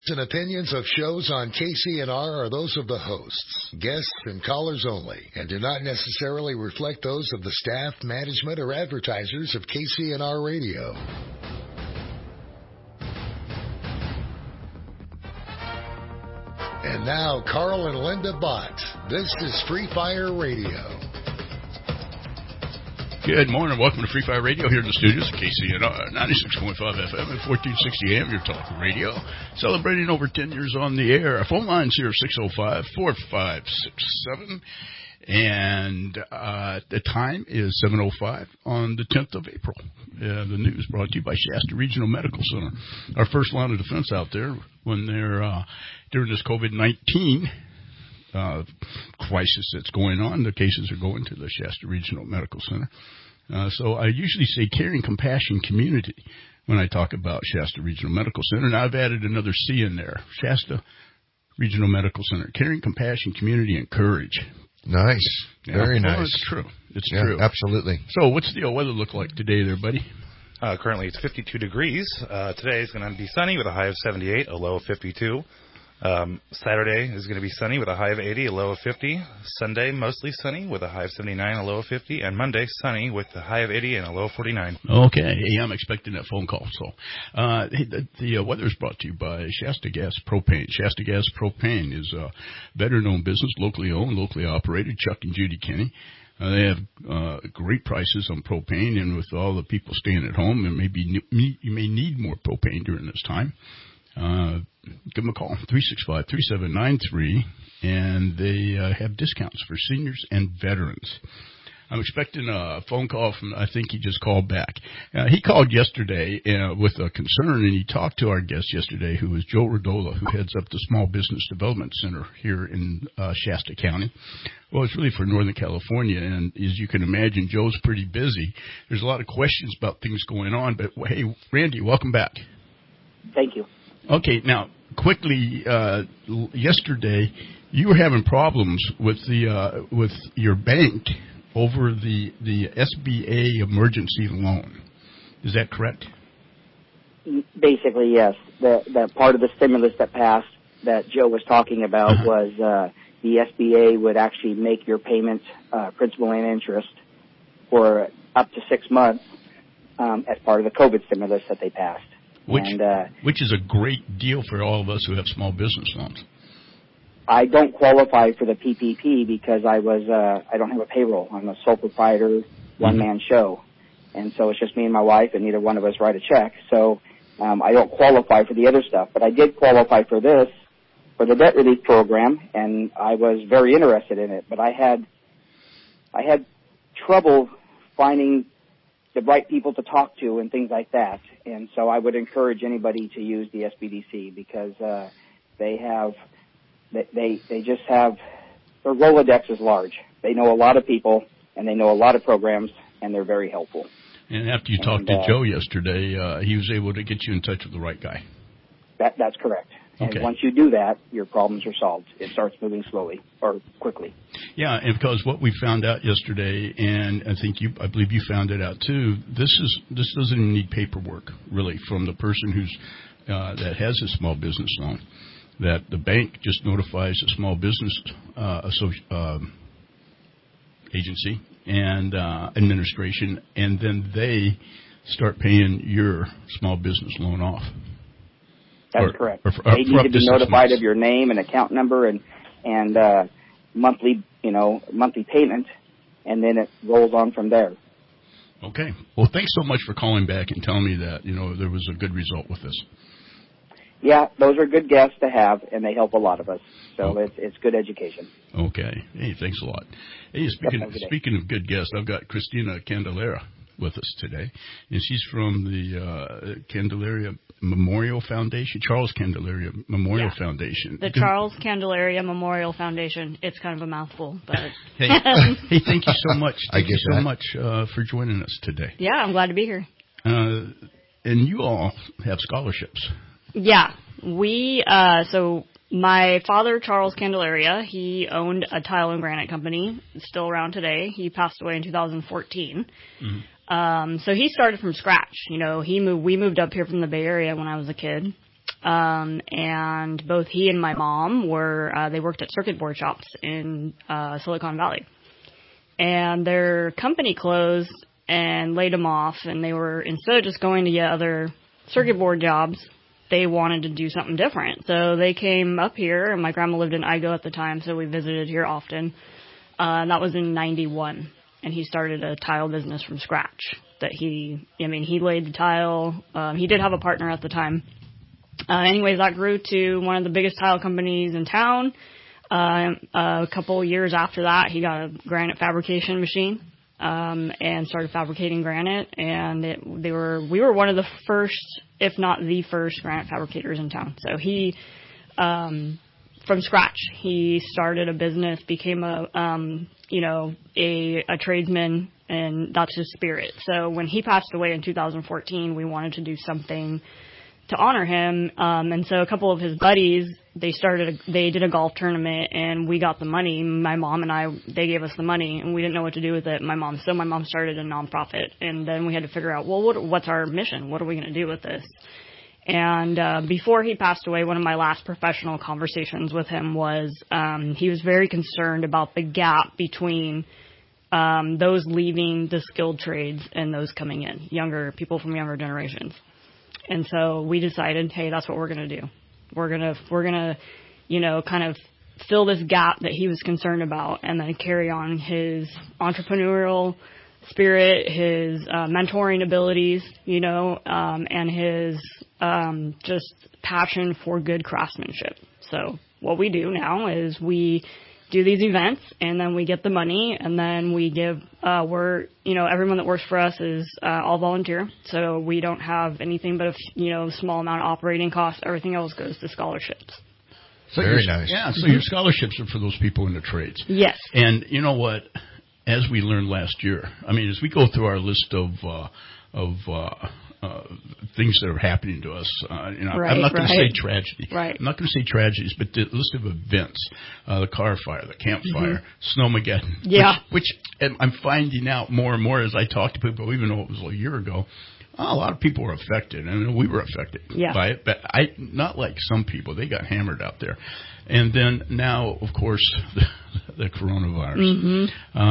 And opinions of shows on KCNR are those of the hosts, guests, and callers only, and do not necessarily reflect those of the staff, management, or advertisers of KCNR Radio. And now, Carl and Linda Bott. This is Free Fire Radio. Good morning. Welcome to Free Fire Radio here in the studios at KCNR 96.5 FM and 1460 AM, your talk radio. Celebrating over 10 years on the air. Our phone lines here are 605-4567. And the time is 7:05 on the 10th of April. The news brought to you by Shasta Regional Medical Center. Our first line of defense out there when they're during this COVID-19 crisis that's going on. The cases are going to the Shasta Regional Medical Center. So I usually say caring, compassion, community when I talk about Shasta Regional Medical Center. And I've added another C in there. Shasta Regional Medical Center. Caring, compassion, community, and courage. Nice. Very nice. Well, it's true. It's true. Absolutely. So what's the weather look like today there, buddy? Currently it's 52 degrees. Today is going to be sunny with a high of 78, a low of 52. Saturday is going to be sunny with a high of 80, a low of 50. Sunday, mostly sunny with a high of 79, a low of 50. And Monday, sunny with a high of 80 and a low of 49. Okay. Hey, I'm expecting that phone call. So, the weather is brought to you by Shasta Gas Propane. Shasta Gas Propane is a better-known business, locally owned, locally operated. Chuck and Judy Kenny. They have great prices on propane, and with all the people staying at home, and you may need more propane during this time. Give them a call, 365-3793, and they have discounts for seniors and veterans. I'm expecting a phone call from, I think he just called back. He called yesterday with a concern, and he talked to our guest yesterday, who is Joe Rodola, who heads up the Small Business Development Center here in Shasta County. Well, it's really for Northern California, and as you can imagine, Joe's pretty busy. There's a lot of questions about things going on, but hey, Randy, welcome back. Thank you. Okay, now, quickly, yesterday, you were having problems with with your bank over the SBA emergency loan. Is that correct? Basically, yes. The part of the stimulus that passed that Joe was talking about was the SBA would actually make your payments principal and interest for up to 6 months as part of the COVID stimulus that they passed. Which is a great deal for all of us who have small business loans. I don't qualify for the PPP because I don't have a payroll. I'm a sole proprietor, one-man show. And so it's just me and my wife, and neither one of us write a check. So I don't qualify for the other stuff. But I did qualify for this, for the debt relief program, and I was very interested in it. But I had trouble finding the right people to talk to and things like that. And so I would encourage anybody to use the SBDC because they just have, their Rolodex is large. They know a lot of people, and they know a lot of programs, and they're very helpful. And after you talked to Joe yesterday, he was able to get you in touch with the right guy. That's correct. And once you do that, your problems are solved. It starts moving slowly or quickly. Yeah, and because what we found out yesterday, and I believe you found it out too, this doesn't even need paperwork really from the person who's that has a small business loan. That the bank just notifies a small business agency and administration, and then they start paying your small business loan off. That's correct. They need to be notified of your name and account number and monthly payment, and then it rolls on from there. Okay. Well, thanks so much for calling back and telling me that there was a good result with this. Yeah, those are good guests to have, and they help a lot of us. So it's good education. Okay. Hey, thanks a lot. Hey, speaking of good guests, I've got Christina Candelaria with us today, and she's from the Candelaria Memorial Foundation, Charles Candelaria Memorial Foundation. The Charles Candelaria Memorial Foundation. It's kind of a mouthful, but hey, thank you so much. Thank you so much for joining us today. Yeah, I'm glad to be here. And you all have scholarships. Yeah, we so my father, Charles Candelaria, he owned a tile and granite company. It's still around today. He passed away in 2014. Mm-hmm. So he started from scratch. We moved up here from the Bay Area when I was a kid. And both he and my mom they worked at circuit board shops in Silicon Valley. And their company closed and laid them off, and they were, instead of just going to get other circuit board jobs, they wanted to do something different. So they came up here, and my grandma lived in Igo at the time, so we visited here often. And that was in 91, and he started a tile business from scratch. He laid the tile. He did have a partner at the time. Anyways, that grew to one of the biggest tile companies in town. A couple years after that, he got a granite fabrication machine, and started fabricating granite. And we were one of the first, if not the first, granite fabricators in town. So he, from scratch, he started a business, became a tradesman, and that's his spirit. So when he passed away in 2014, we wanted to do something to honor him. And so a couple of his buddies, they did a golf tournament, and we got the money. My mom and they gave us the money, and we didn't know what to do with it. My mom started a nonprofit, and then we had to figure out, well, what's our mission? What are we going to do with this? And before he passed away, one of my last professional conversations with him was he was very concerned about the gap between those leaving the skilled trades and those coming in, people from younger generations. And so we decided, hey, that's what we're going to do. We're going to, kind of fill this gap that he was concerned about, and then carry on his entrepreneurial spirit, his mentoring abilities, and his just passion for good craftsmanship. So what we do now is we do these events, and then we get the money, and then we give, everyone that works for us is all volunteer, so we don't have anything but a small amount of operating costs. Everything else goes to scholarships. So Very nice. Yeah, so your scholarships are for those people in the trades. Yes. And you know what? As we learned last year, as we go through our list of things that are happening to us, I'm not going to say tragedy. Right. I'm not going to say tragedies, but the list of events, the car fire, the campfire, Snowmageddon. Yeah. Which I'm finding out more and more as I talk to people, even though it was a year ago. A lot of people were affected, and we were affected by it, but not like some people. They got hammered out there. And then now, of course, the coronavirus.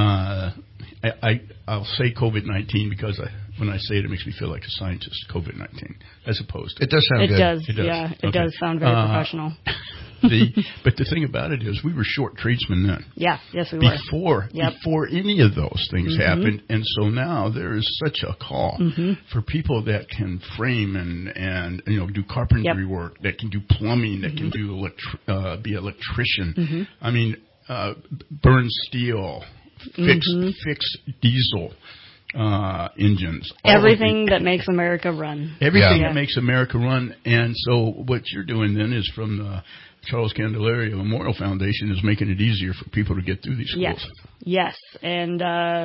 I'll say COVID-19 because when I say it, it makes me feel like a scientist, COVID-19, as opposed to... It does sound good. It does. Yeah, it does sound very professional. But the thing about it is we were short tradesmen then. Yeah, yes we were. Before any of those things happened. And so now there is such a call for people that can frame and do carpentry work, that can do plumbing, that can do be electrician. Burn steel, fix diesel engines. Everything that makes America run. Everything that makes America run. And so what you're doing then is from the Charles Candelaria Memorial Foundation is making it easier for people to get through these schools. Yes. And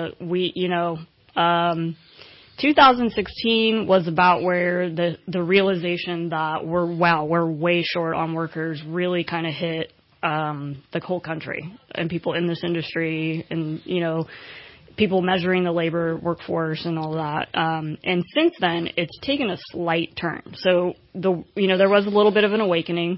2016 was about where the realization that we're way short on workers really kind of hit the whole country and people in this industry, and people measuring the labor workforce and all that. And since then, it's taken a slight turn. So there was a little bit of an awakening.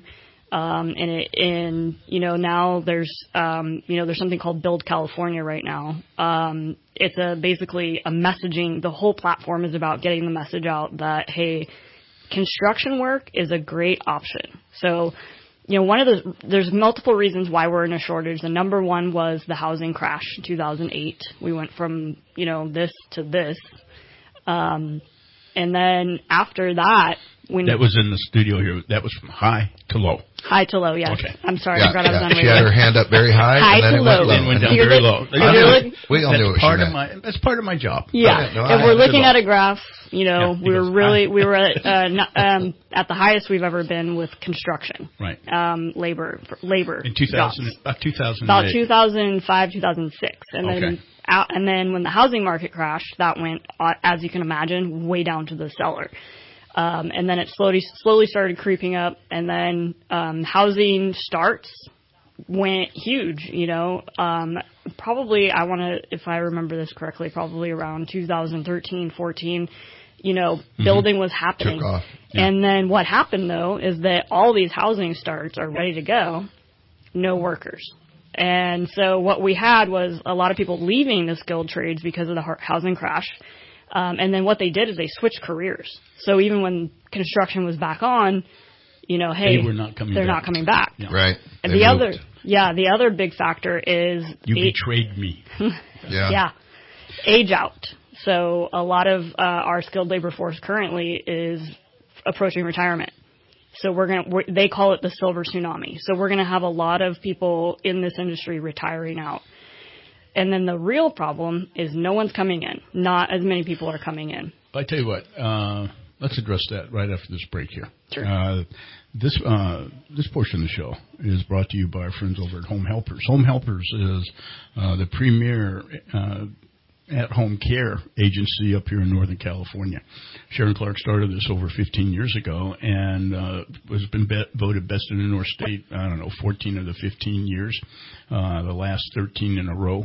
Now there's something called Build California right now. It's basically a messaging. The whole platform is about getting the message out that, hey, construction work is a great option. So, there's multiple reasons why we're in a shortage. The number one was the housing crash in 2008. We went from, this to this. And then after that, that was in the studio here. That was from high to low. High to low, yes. Okay. I'm sorry, I forgot I was on radio. She had her hand up very high, and then it went down very low. We all knew what she meant. That's part of my job. Yeah. If we're looking at a graph, we were at the highest we've ever been with construction. Right. Labor. In 2000, about 2008. About 2005, 2006. And then when the housing market crashed, that went, as you can imagine, way down to the cellar. And then it slowly started creeping up, and then housing starts went huge. Probably if I remember this correctly, probably around 2013, 14, building was happening. Took off. Yeah. And then what happened, though, is that all these housing starts are ready to go, no workers. And so what we had was a lot of people leaving the skilled trades because of the housing crash. And then what they did is they switched careers. So even when construction was back on, hey, they're not coming back. Yeah. Right. And the other big factor is you betrayed me. Yeah. Age out. So a lot of our skilled labor force currently is approaching retirement. So they call it the silver tsunami. So we're going to have a lot of people in this industry retiring out. And then the real problem is no one's coming in. Not as many people are coming in. I tell you what, let's address that right after this break here. Sure. This portion of the show is brought to you by our friends over at Home Helpers. Home Helpers is the premier at-home care agency up here in Northern California. Sharon Clark started this over 15 years ago and has been voted best in the North State, 14 of the 15 years, the last 13 in a row.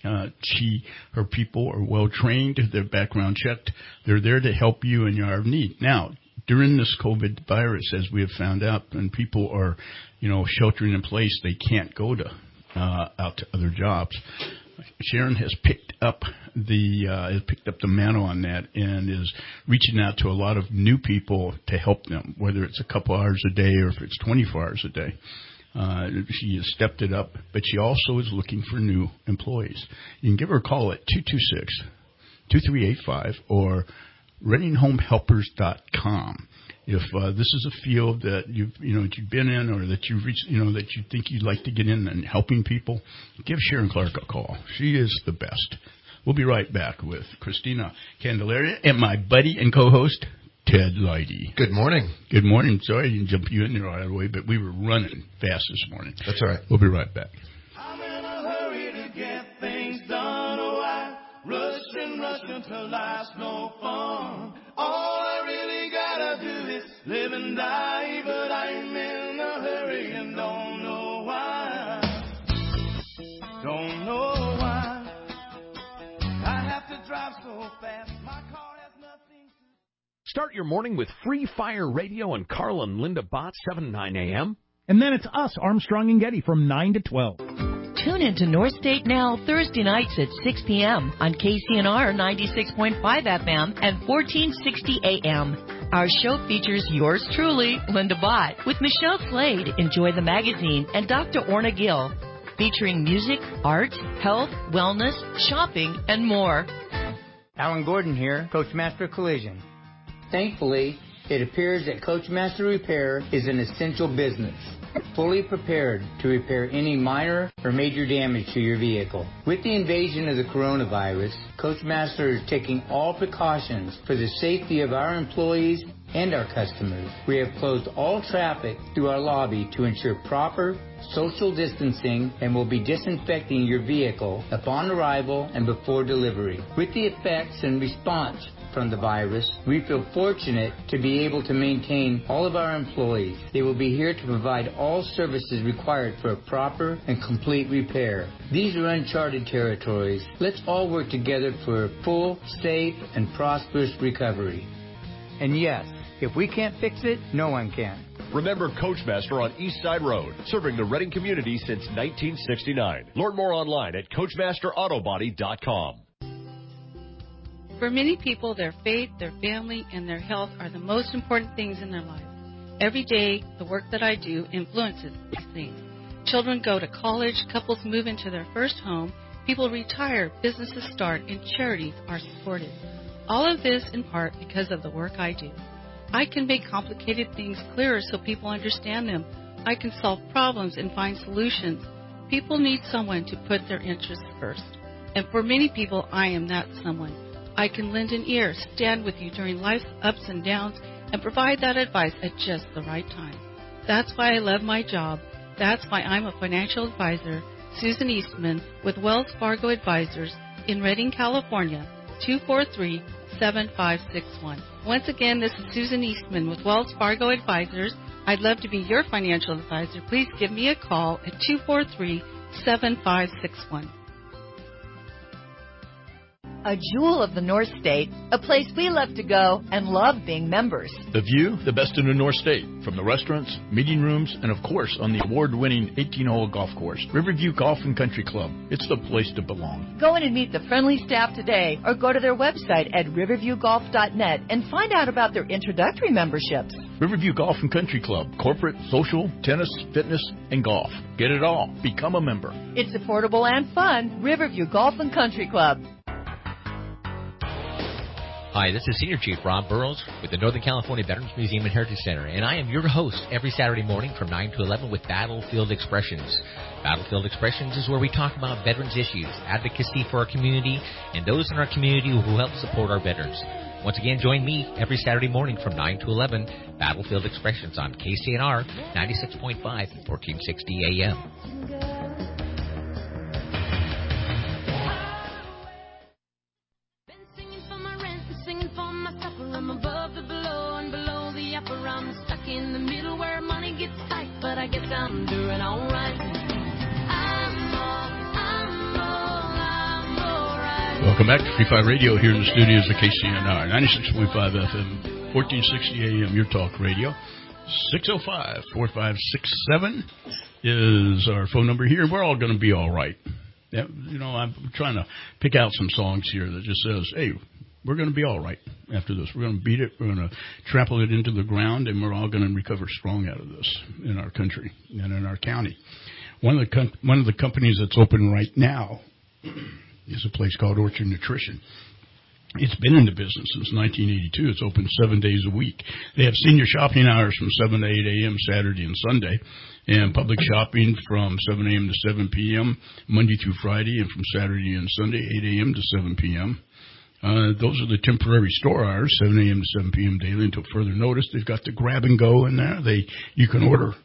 Her people are well trained, they're background checked, they're there to help you in your hour of need. Now, during this COVID virus, as we have found out, when people are, sheltering in place, they can't go to out to other jobs. Sharon has picked up the mantle on that and is reaching out to a lot of new people to help them, whether it's a couple hours a day or if it's 24 hours a day. She has stepped it up, but she also is looking for new employees. You can give her a call at 226-2385 or ReadingHomeHelpers.com. If this is a field that you've been in or that you've reached, that you think you'd like to get in and helping people, give Sharon Clark a call. She is the best. We'll be right back with Christina Candelaria and my buddy and co-host, Ted Leidy. Good morning. Good morning. Sorry I didn't jump you in there right away, but we were running fast this morning. That's all right. We'll be right back. I'm in a hurry to get things done. Oh, I rush until life's no fun. All I really gotta do is live and die, but I'm in a hurry and don't know why. Don't know why I have to drive so fast. My car has nothing to... Start your morning with Free Fire Radio and Carl and Linda Bott, 7 to 9 a.m. And then it's us, Armstrong and Getty, from 9 to 12. Tune into North State Now Thursday nights at 6 p.m. on KCNR 96.5 FM and 1460 AM. Our show features yours truly, Linda Bott, with Michelle Slade, Enjoy the Magazine, and Dr. Orna Gill, featuring music, art, health, wellness, shopping, and more. Alan Gordon here, Coachmaster Collision. Thankfully, it appears that Coachmaster Repair is an essential business, fully prepared to repair any minor or major damage to your vehicle. With the invasion of the coronavirus, Coachmaster is taking all precautions for the safety of our employees and our customers. We have closed all traffic through our lobby to ensure proper social distancing and will be disinfecting your vehicle upon arrival and before delivery. With the effects and response from the virus, we feel fortunate to be able to maintain all of our employees. They will be here to provide all services required for a proper and complete repair. These are uncharted territories. Let's all work together for a full, safe, and prosperous recovery. And yes, if we can't fix it, no one can. Remember Coachmaster on East Side Road, serving the Reading community since 1969. Learn more online at CoachmasterAutobody.com. For many people, their faith, their family, and their health are the most important things in their life. Every day, the work that I do influences these things. Children go to college, couples move into their first home, people retire, businesses start, and charities are supported. All of this in part because of the work I do. I can make complicated things clearer so people understand them. I can solve problems and find solutions. People need someone to put their interests first. And for many people, I am that someone. I can lend an ear, stand with you during life's ups and downs, and provide that advice at just the right time. That's why I love my job. That's why I'm a financial advisor, Susan Eastman, with Wells Fargo Advisors in Redding, California, 243-7561. Once again, this is Susan Eastman with Wells Fargo Advisors. I'd love to be your financial advisor. Please give me a call at 243-7561. A jewel of the North State, a place we love to go and love being members. The view, the best in the North State, from the restaurants, meeting rooms, and of course on the award-winning 18-hole golf course, Riverview Golf and Country Club. It's the place to belong. Go in and meet the friendly staff today or go to their website at riverviewgolf.net and find out about their introductory memberships. Riverview Golf and Country Club, corporate, social, tennis, fitness, and golf. Get it all. Become a member. It's affordable and fun. Riverview Golf and Country Club. Hi, this is Senior Chief Rob Burrows with the Northern California Veterans Museum and Heritage Center, and I am your host every Saturday morning from 9 to 11 with Battlefield Expressions. Battlefield Expressions is where we talk about veterans issues, advocacy for our community, and those in our community who help support our veterans. Once again, join me every Saturday morning from 9 to 11, Battlefield Expressions on KCNR 96.5 and 1460 AM. I guess I'm doing all right. Welcome back to Free Fire Radio here in the studios of KCNR, 96.5 FM, 1460 AM, your talk radio. 605-4567 is our phone number here. We're all going to be all right. Yeah, you know, I'm trying to pick out some songs here that just says, hey, we're going to be all right after this. We're going to beat it. We're going to trample it into the ground, and we're all going to recover strong out of this in our country and in our county. One of the companies that's open right now is a place called Orchard Nutrition. It's been in the business since 1982. It's open 7 days a week. They have senior shopping hours from 7 to 8 a.m. Saturday and Sunday, and public shopping from 7 a.m. to 7 p.m. Monday through Friday, and from Saturday and Sunday, 8 a.m. to 7 p.m. Those are the temporary store hours, 7 a.m. to 7 p.m. daily until further notice. They've got the grab and go in there. You can order,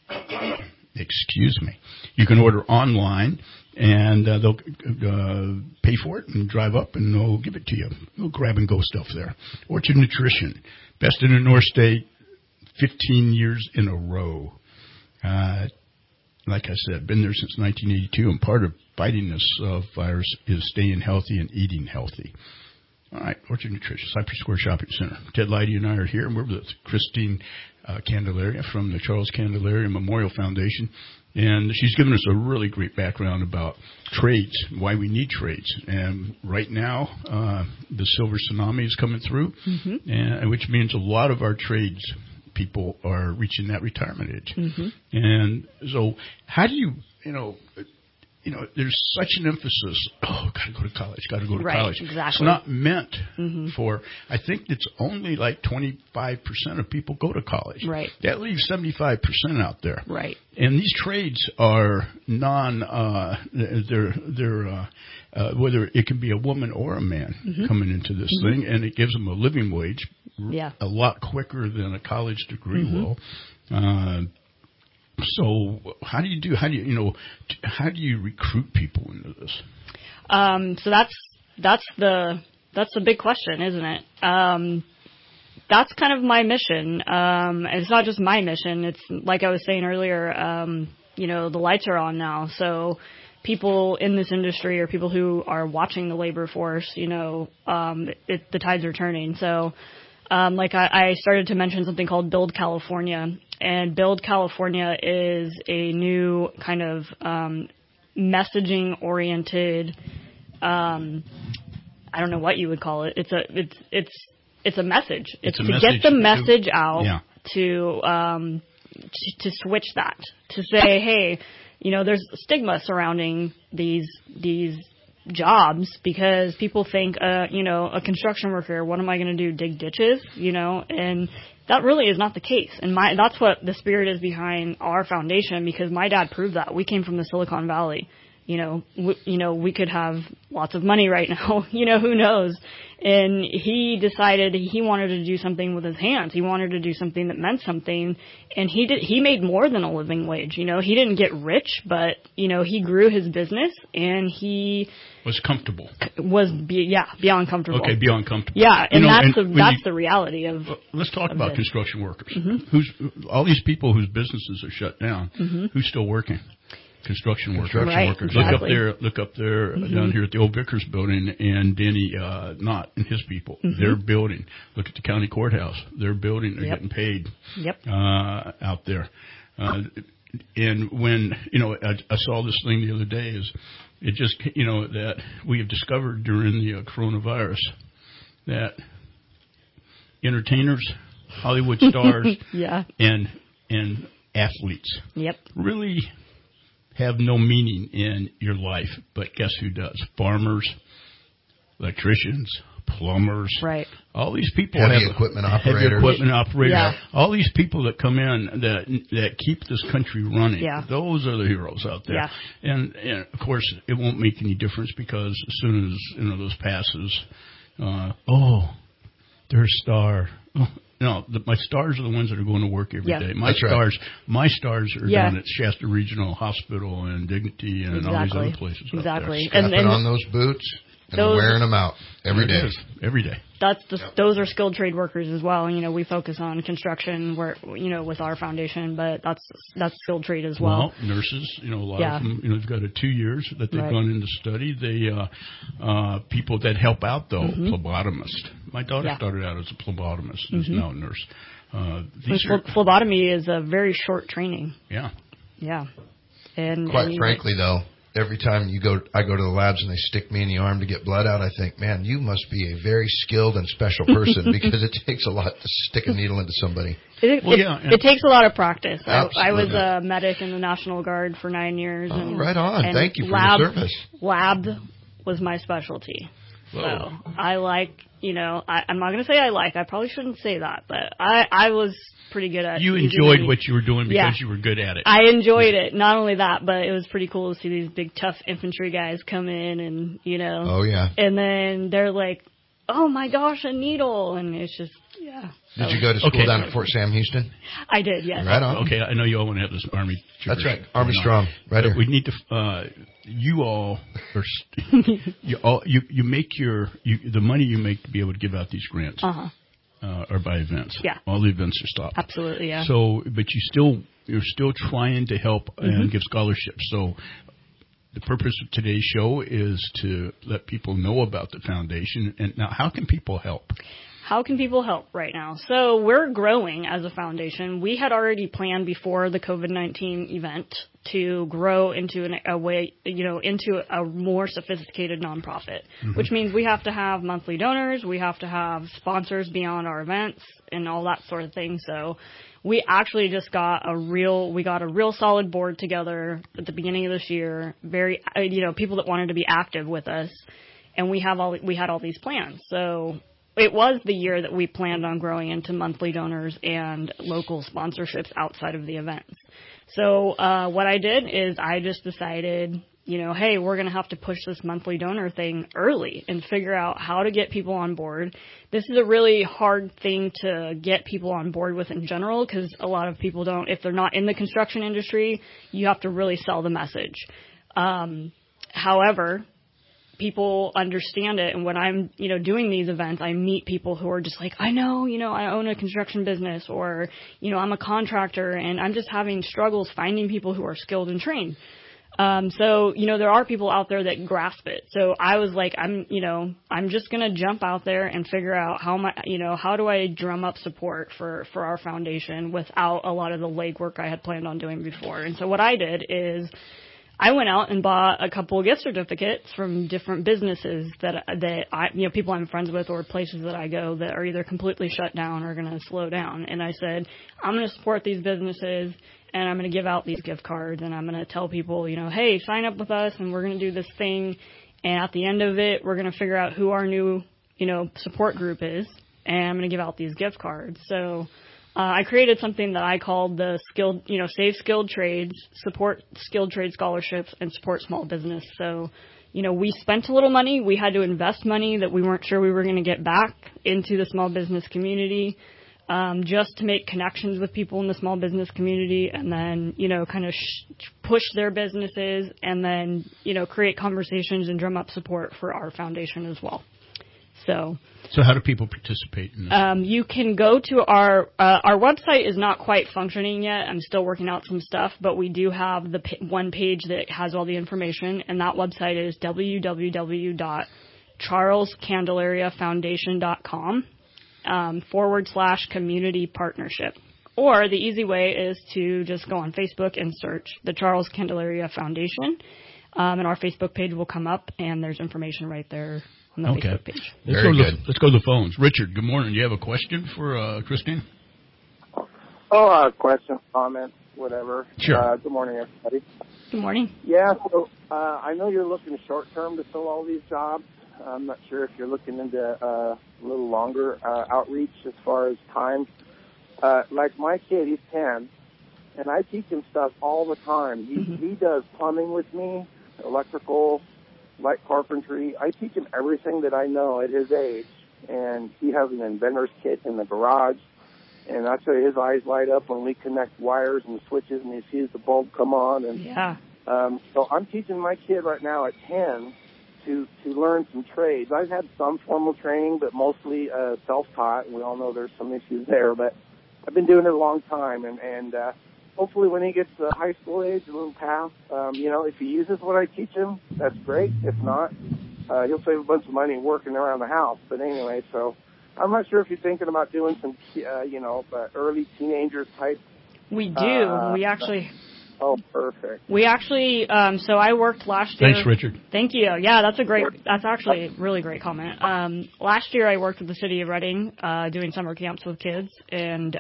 you can order online, and they'll pay for it and drive up, and they'll give it to you. No grab and go stuff there. Orchard Nutrition, best in the North State, 15 years in a row. Like I said, been there since 1982, and part of fighting this virus is staying healthy and eating healthy. All right, Orchard Nutrition, Cypress Square Shopping Center. Ted Leidy and I are here, and we're with Christine Candelaria from the Charles Candelaria Memorial Foundation. And she's given us a really great background about trades, why we need trades. And right now, the silver tsunami is coming through, and which means a lot of our trades people are reaching that retirement age. And so how do you there's such an emphasis, got to go to college, college. Exactly. It's not meant for, I think it's only like 25% of people go to college. Right. That leaves 75% out there. Right. And these trades are whether it can be a woman or a man coming into this thing, and it gives them a living wage a lot quicker than a college degree will. So how do you recruit people into this? So that's the big question, isn't it? That's kind of my mission. It's not just my mission. It's like I was saying earlier, the lights are on now. So people in this industry or people who are watching the labor force, the tides are turning. So, I started to mention something called Build California, and Build California is a new kind of messaging-oriented. I don't know what you would call it. It's a message. It's to get the message out to switch that, to say, hey, there's stigma surrounding these jobs because people think, a construction worker, what am I going to do? Dig ditches, and that really is not the case. And that's what the spirit is behind our foundation, because my dad proved that. We came from the Silicon Valley. We could have lots of money right now, who knows? And he decided he wanted to do something with his hands. He wanted to do something that meant something. And he made more than a living wage. He didn't get rich, but, he grew his business and he was comfortable. Beyond comfortable. Okay, beyond comfortable. Yeah, and that's the reality of. Let's talk about construction workers. All these people whose businesses are shut down. Who's still working? construction workers. Exactly. Look up there down here at the old Vickers building, and Denny Knott and his people. They're building. Look at the county courthouse. They're building. They're getting paid. Out there. And when I saw this thing the other day, is it just that we have discovered during the coronavirus that entertainers, Hollywood stars, and athletes really have no meaning in your life. But guess who does? Farmers, electricians, plumbers. Right. All these people heavy equipment operators. Yeah. All these people that come in that keep this country running. Yeah. Those are the heroes out there. Yeah. And of course, it won't make any difference because as soon as those passes, they're a star. No, my stars are the ones that are going to work every day. My stars are down at Shasta Regional Hospital and Dignity and all these other places. Exactly. Strapping on those boots and wearing them out every day. Every day. Those are skilled trade workers as well. We focus on construction, with our foundation, but that's skilled trade as well. Well, nurses, a lot of them, they've got 2 years that they've gone into study. They, people that help out though, phlebotomist. My daughter started out as a phlebotomist, is now a nurse. Phlebotomy is a very short training. Yeah. Yeah. Quite frankly, though, every time I go to the labs and they stick me in the arm to get blood out, I think, man, you must be a very skilled and special person because it takes a lot to stick a needle into somebody. It takes a lot of practice. I was a medic in the National Guard for 9 years. Right on. Thank you for your service. Lab was my specialty. Whoa. So I I'm not going to say I probably shouldn't say that, but I was pretty good at it. You enjoyed what you were doing because you were good at it. I enjoyed it. Not only that, but it was pretty cool to see these big, tough infantry guys come in and, Oh, yeah. And then they're like, oh, my gosh, a needle. And it's just, Did you go to school down at Fort Sam Houston? I did, yes. Right on. Okay, I know you all want to have this Army. That's right. Army Strong. Right here. We need to, you all, you make the money you make to be able to give out these grants. Or by events. Yeah. All the events are stopped. Absolutely, yeah. So, but you're still trying to help and give scholarships. So the purpose of today's show is to let people know about the foundation. And now, how can people help? How can people help right now? So we're growing as a foundation. We had already planned before the COVID-19 event to grow into into a more sophisticated nonprofit, which means we have to have monthly donors, we have to have sponsors beyond our events and all that sort of thing. So we actually just got a real solid board together at the beginning of this year, very, people that wanted to be active with us. And we had all these plans. So it was the year that we planned on growing into monthly donors and local sponsorships outside of the events. So what I did is I just decided, hey, we're going to have to push this monthly donor thing early and figure out how to get people on board. This is a really hard thing to get people on board with in general because a lot of people don't, if they're not in the construction industry, you have to really sell the message. However, people understand it, and when I'm, doing these events, I meet people who are just like, I know, I own a construction business, or, I'm a contractor, and I'm just having struggles finding people who are skilled and trained. So, there are people out there that grasp it. So I was like, I'm just going to jump out there and figure out how do I drum up support for our foundation without a lot of the legwork I had planned on doing before. And so what I did is I went out and bought a couple of gift certificates from different businesses that I, people I'm friends with or places that I go that are either completely shut down or going to slow down. And I said, I'm going to support these businesses and I'm going to give out these gift cards and I'm going to tell people, hey, sign up with us and we're going to do this thing. And at the end of it, we're going to figure out who our new, support group is. And I'm going to give out these gift cards. So I created something that I called the Save Skilled Trades, Support Skilled Trade Scholarships, and Support Small Business. So, we spent a little money. We had to invest money that we weren't sure we were going to get back into the small business community, just to make connections with people in the small business community and then, kind of push their businesses and then, create conversations and drum up support for our foundation as well. So how do people participate in this? You can go to our website is not quite functioning yet. I'm still working out some stuff, but we do have the one page that has all the information, and that website is www.charlescandelariafoundation.com /community partnership. Or the easy way is to just go on Facebook and search the Charles Candelaria Foundation, and our Facebook page will come up, and there's information right there on the Facebook page. Let's go to the phones. Richard, good morning. You have a question for Christine? Question, comment, whatever. Sure. Good morning, everybody. Good morning. Yeah, so I know you're looking short term to fill all these jobs. I'm not sure if you're looking into a little longer outreach as far as time. Like my kid, he's 10, and I teach him stuff all the time. He does plumbing with me, electrical, light carpentry. I teach him everything that I know at his age, and he has an inventor's kit in the garage. And I tell you, his eyes light up when we connect wires and switches, and he sees the bulb come on. And so I'm teaching my kid right now at 10 to learn some trades. I've had some formal training, but mostly self-taught. We all know there's some issues there, but I've been doing it a long time, and hopefully when he gets to high school age, a little past, if he uses what I teach him, that's great. If not, he'll save a bunch of money working around the house. But anyway, so I'm not sure if you're thinking about doing some, early teenager type. We do. We actually. Oh, perfect. We actually, so I worked last year. Thanks, Richard. Thank you. Yeah, that's actually a really great comment. Last year I worked with the city of Reading, doing summer camps with kids, and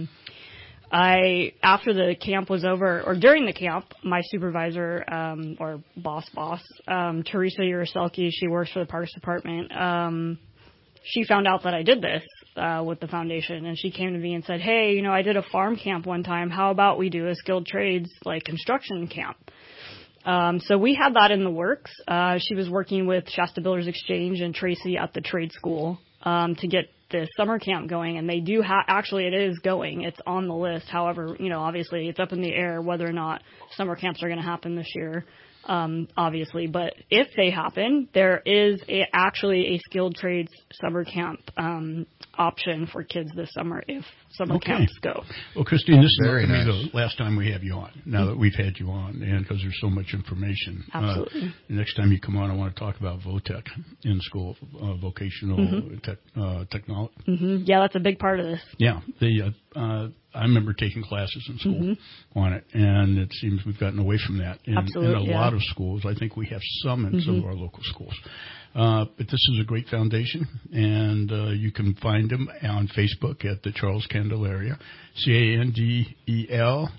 after the camp was over, or during the camp, my supervisor, or boss, Teresa Uraselki, she works for the Parks Department, she found out that I did this with the foundation, and she came to me and said, hey, I did a farm camp one time. How about we do a skilled trades, like construction camp? So we had that in the works. She was working with Shasta Builders Exchange and Tracy at the trade school to get this summer camp going, and they do actually it is going. It's on the list. However, obviously it's up in the air whether or not summer camps are going to happen this year. Obviously, but if they happen, there is actually a skilled trades summer camp option for kids this summer if summer camps go. Well, Christine, this is very nice. The last time we have you on, now that we've had you on, and because there's so much information. Absolutely. The next time you come on, I want to talk about VOTEC in school, vocational technology. Yeah, that's a big part of this. Yeah. I remember taking classes in school on it, and it seems we've gotten away from that in a lot of schools. I think we have some in some of our local schools. But this is a great foundation, and you can find them on Facebook at the Charles Candelaria, CANDELERAIA.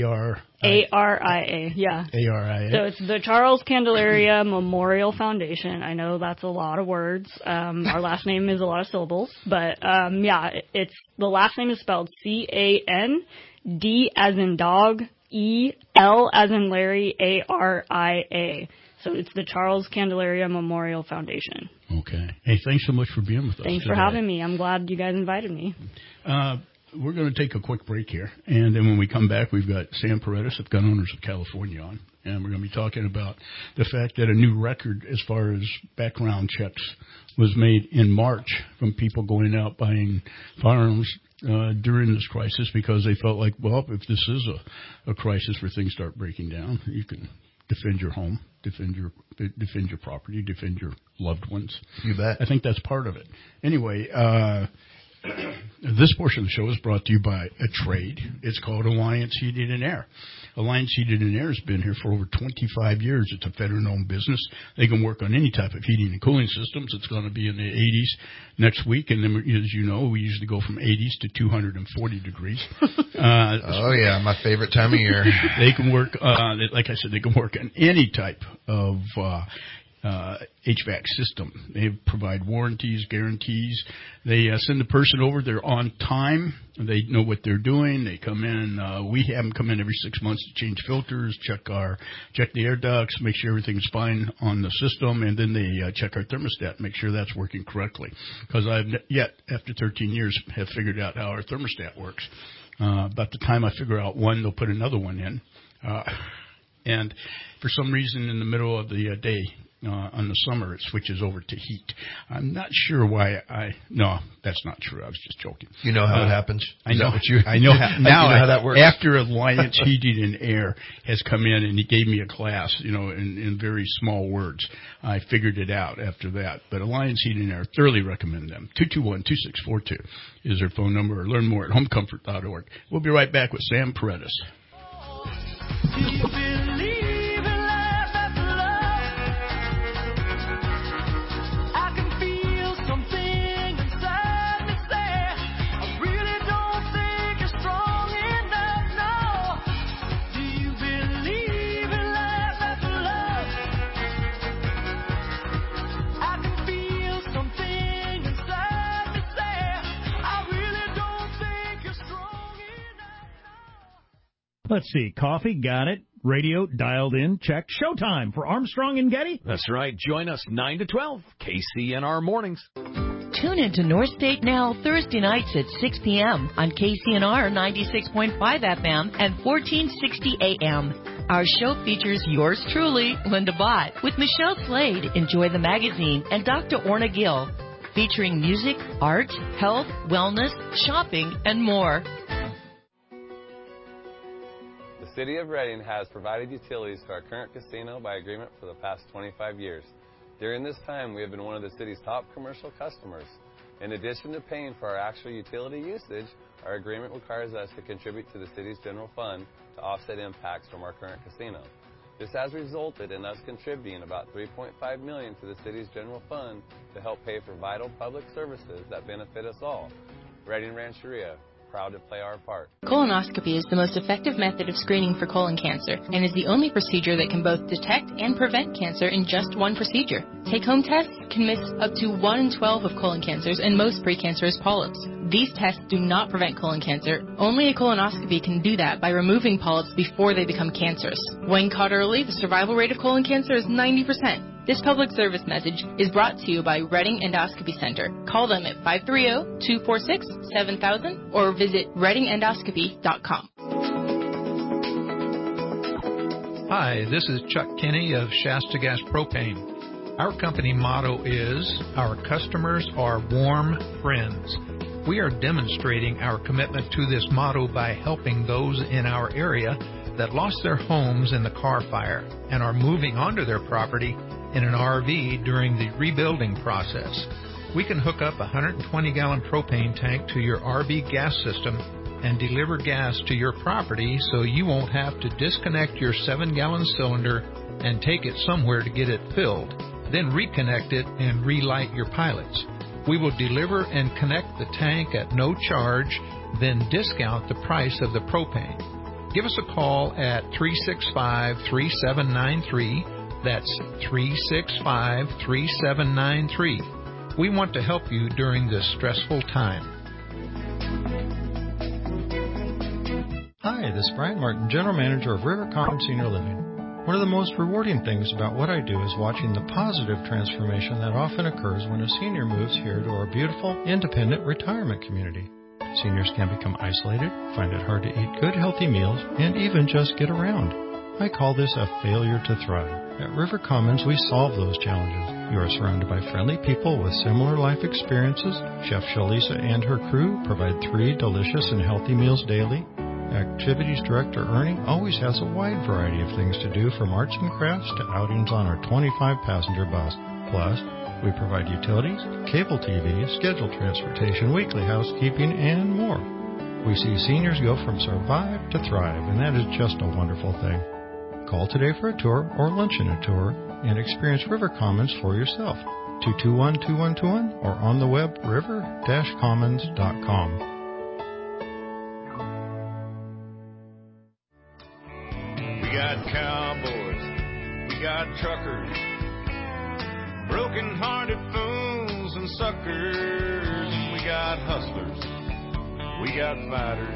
ARIA, yeah. ARIA. So it's the Charles Candelaria Memorial Foundation. I know that's a lot of words. Our last name is a lot of syllables, but it's the last name is spelled CAND as in dog, EL as in Larry, ARIA. So it's the Charles Candelaria Memorial Foundation. Okay. Hey, thanks so much for being with us. Thanks for having me. I'm glad you guys invited me. We're going to take a quick break here, and then when we come back, we've got Sam Paredes of Gun Owners of California on, and we're going to be talking about the fact that a new record as far as background checks was made in March from people going out buying firearms during this crisis because they felt like, well, if this is a crisis where things start breaking down, you can defend your home, defend your property, defend your loved ones. You bet. I think that's part of it. Anyway, this portion of the show is brought to you by a trade. It's called Alliance Heating and Air. Alliance Heating and Air has been here for over 25 years. It's a veteran-owned business. They can work on any type of heating and cooling systems. It's going to be in the 80s next week, and then, as you know, we usually go from 80s to 240 degrees. Oh, yeah, my favorite time of year. They can work, like I said, they can work on any type of HVAC system. They provide warranties, guarantees. They send the person over. They're on time. They know what they're doing. They come in. We have them come in every 6 months to change filters, check the air ducts, make sure everything's fine on the system, and then they check our thermostat, make sure that's working correctly. Because I've yet, after 13 years, have figured out how our thermostat works. About the time I figure out one, they'll put another one in. And for some reason, in the middle of the day, on the summer, it switches over to heat. I'm not sure why no, that's not true. I was just joking. You know how it happens? I know how that works. After Alliance Heating and Air has come in and he gave me a class, in very small words, I figured it out after that. But Alliance Heating and Air, thoroughly recommend them. 221-2642 is their phone number, or learn more at homecomfort.org. We'll be right back with Sam Paredes. Do you believe in life after love? I can feel something inside me say, I really don't think you're strong enough, no. Do you believe in life after love? I can feel something inside me say, I really don't think you're strong enough, no. Let's see. Coffee, got it. Radio, dialed in, check. Showtime for Armstrong and Getty. That's right. Join us 9 to 12, KCNR Mornings. Tune into North State Now Thursday nights at 6 p.m. on KCNR 96.5 FM and 1460 AM. Our show features yours truly, Linda Bott, with Michelle Slade, Enjoy the Magazine, and Dr. Orna Gill, featuring music, art, health, wellness, shopping, and more. The City of Reading has provided utilities to our current casino by agreement for the past 25 years. During this time, we have been one of the city's top commercial customers. In addition to paying for our actual utility usage, our agreement requires us to contribute to the city's general fund to offset impacts from our current casino. This has resulted in us contributing about $3.5 million to the city's general fund to help pay for vital public services that benefit us all. Reading Rancheria, proud to play our part. Colonoscopy is the most effective method of screening for colon cancer and is the only procedure that can both detect and prevent cancer in just one procedure. Take-home tests can miss up to 1 in 12 of colon cancers and most precancerous polyps. These tests do not prevent colon cancer. Only a colonoscopy can do that by removing polyps before they become cancerous. When caught early, the survival rate of colon cancer is 90%. This public service message is brought to you by Reading Endoscopy Center. Call them at 530-246-7000 or visit readingendoscopy.com. Hi, this is Chuck Kinney of Shasta Gas Propane. Our company motto is, our customers are warm friends. We are demonstrating our commitment to this motto by helping those in our area that lost their homes in the Carr fire and are moving onto their property in an RV during the rebuilding process. We can hook up a 120-gallon propane tank to your RV gas system and deliver gas to your property so you won't have to disconnect your 7-gallon cylinder and take it somewhere to get it filled, then reconnect it and relight your pilots. We will deliver and connect the tank at no charge, then discount the price of the propane. Give us a call at 365-3793. That's 365-3793. We want to help you during this stressful time. Hi, this is Brian Martin, General Manager of River Commons Senior Living. One of the most rewarding things about what I do is watching the positive transformation that often occurs when a senior moves here to our beautiful, independent retirement community. Seniors can become isolated, find it hard to eat good, healthy meals, and even just get around. I call this a failure to thrive. At River Commons, we solve those challenges. You are surrounded by friendly people with similar life experiences. Chef Shalisa and her crew provide 3 delicious and healthy meals daily. Activities Director Ernie always has a wide variety of things to do, from arts and crafts to outings on our 25-passenger bus. Plus, we provide utilities, cable TV, scheduled transportation, weekly housekeeping, and more. We see seniors go from survive to thrive, and that is just a wonderful thing. Call today for a tour or luncheon a tour and experience River Commons for yourself. 221-2121 or on the web river-commons.com. We got cowboys, we got truckers, broken-hearted fools and suckers. We got hustlers, we got fighters,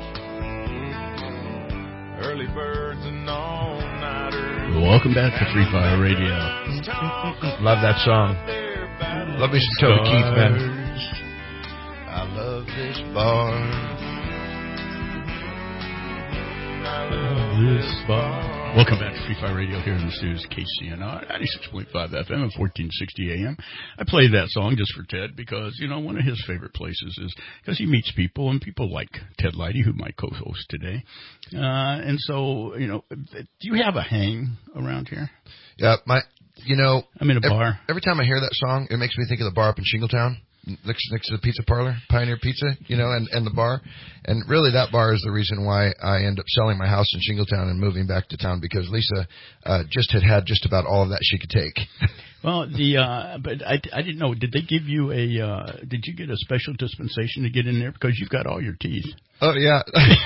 early birds and all-nighters. Welcome back to Free Fire Radio. Love that song. Love me some Toby Keith, man. I love this bar. I love this bar. Welcome back to Free Fire Radio here in the studios, KCNR, 96.5 FM and 1460 AM. I played that song just for Ted because, you know, one of his favorite places is because he meets people, and people like Ted Leidy, who might co-host today. And so, you know, do you have a hang around here? Yeah, I'm in a bar. Every time I hear that song, it makes me think of the bar up in Shingletown. Next to the pizza parlor, Pioneer Pizza, you know, and the bar. And really that bar is the reason why I end up selling my house in Shingletown and moving back to town, because Lisa just had just about all of that she could take. Well, but I didn't know. Did they give you did you get a special dispensation to get in there? Because you've got all your teeth. Oh, yeah.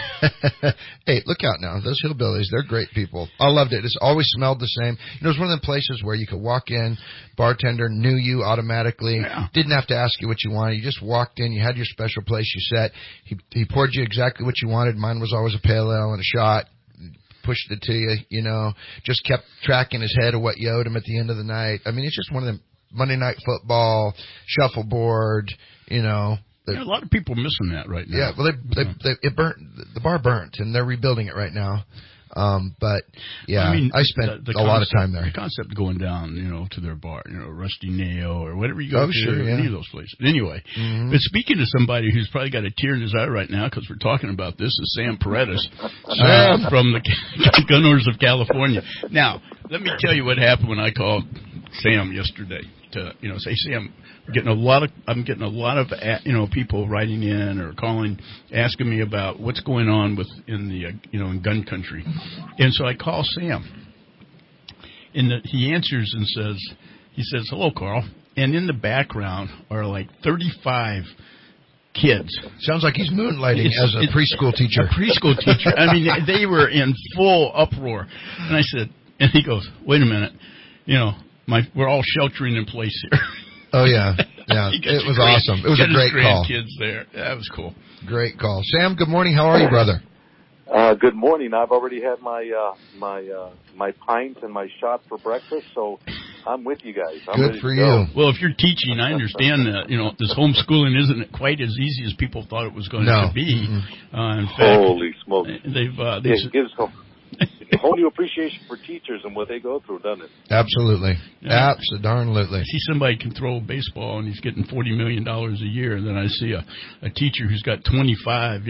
Hey, look out now. Those hillbillies, they're great people. I loved it. It's always smelled the same. You know, it's one of the places where you could walk in, bartender knew you automatically, didn't have to ask you what you wanted. You just walked in, you had your special place you set. He poured you exactly what you wanted. Mine was always a pale ale and a shot. Pushed it to you, you know, just kept track in his head of what you owed him at the end of the night. I mean, it's just one of them Monday Night Football, shuffleboard, you know. Yeah, a lot of people are missing that right now. Yeah, well, it burnt. The bar burnt, and they're rebuilding it right now. But yeah, I mean, I spent a lot of time there. The concept of going down, you know, to their bar, you know, Rusty Nail or whatever you go to, sure, yeah. any of those places. Anyway, but speaking to somebody who's probably got a tear in his eye right now because we're talking about this is Sam Paredes from the Gun Owners of California. Now, let me tell you what happened when I called Sam yesterday to, you know, say, Sam, I'm getting a lot of you know, people writing in or calling, asking me about what's going on in gun country. And so I call Sam, and he answers and says, hello, Carl. And in the background are like 35 kids. Sounds like he's moonlighting as a preschool teacher. A preschool teacher. I mean, they were in full uproar. And I said, and he goes, wait a minute, you know, we're all sheltering in place here. Oh, yeah. Yeah, it was awesome. It was a great call. Kids there. That was cool. Great call. Sam, good morning. How are you, brother? Good morning. I've already had my pint and my shot for breakfast, so I'm with you guys. I'm Good ready for to you. go. Well, if you're teaching, I understand that, you know, this homeschooling isn't quite as easy as people thought it was going to be. In fact, holy smokes. It gives a whole new appreciation for teachers and what they go through, doesn't it? Absolutely. Yeah. Absolutely. I see somebody can throw a baseball and he's getting $40 million a year, and then I see a teacher who's got 25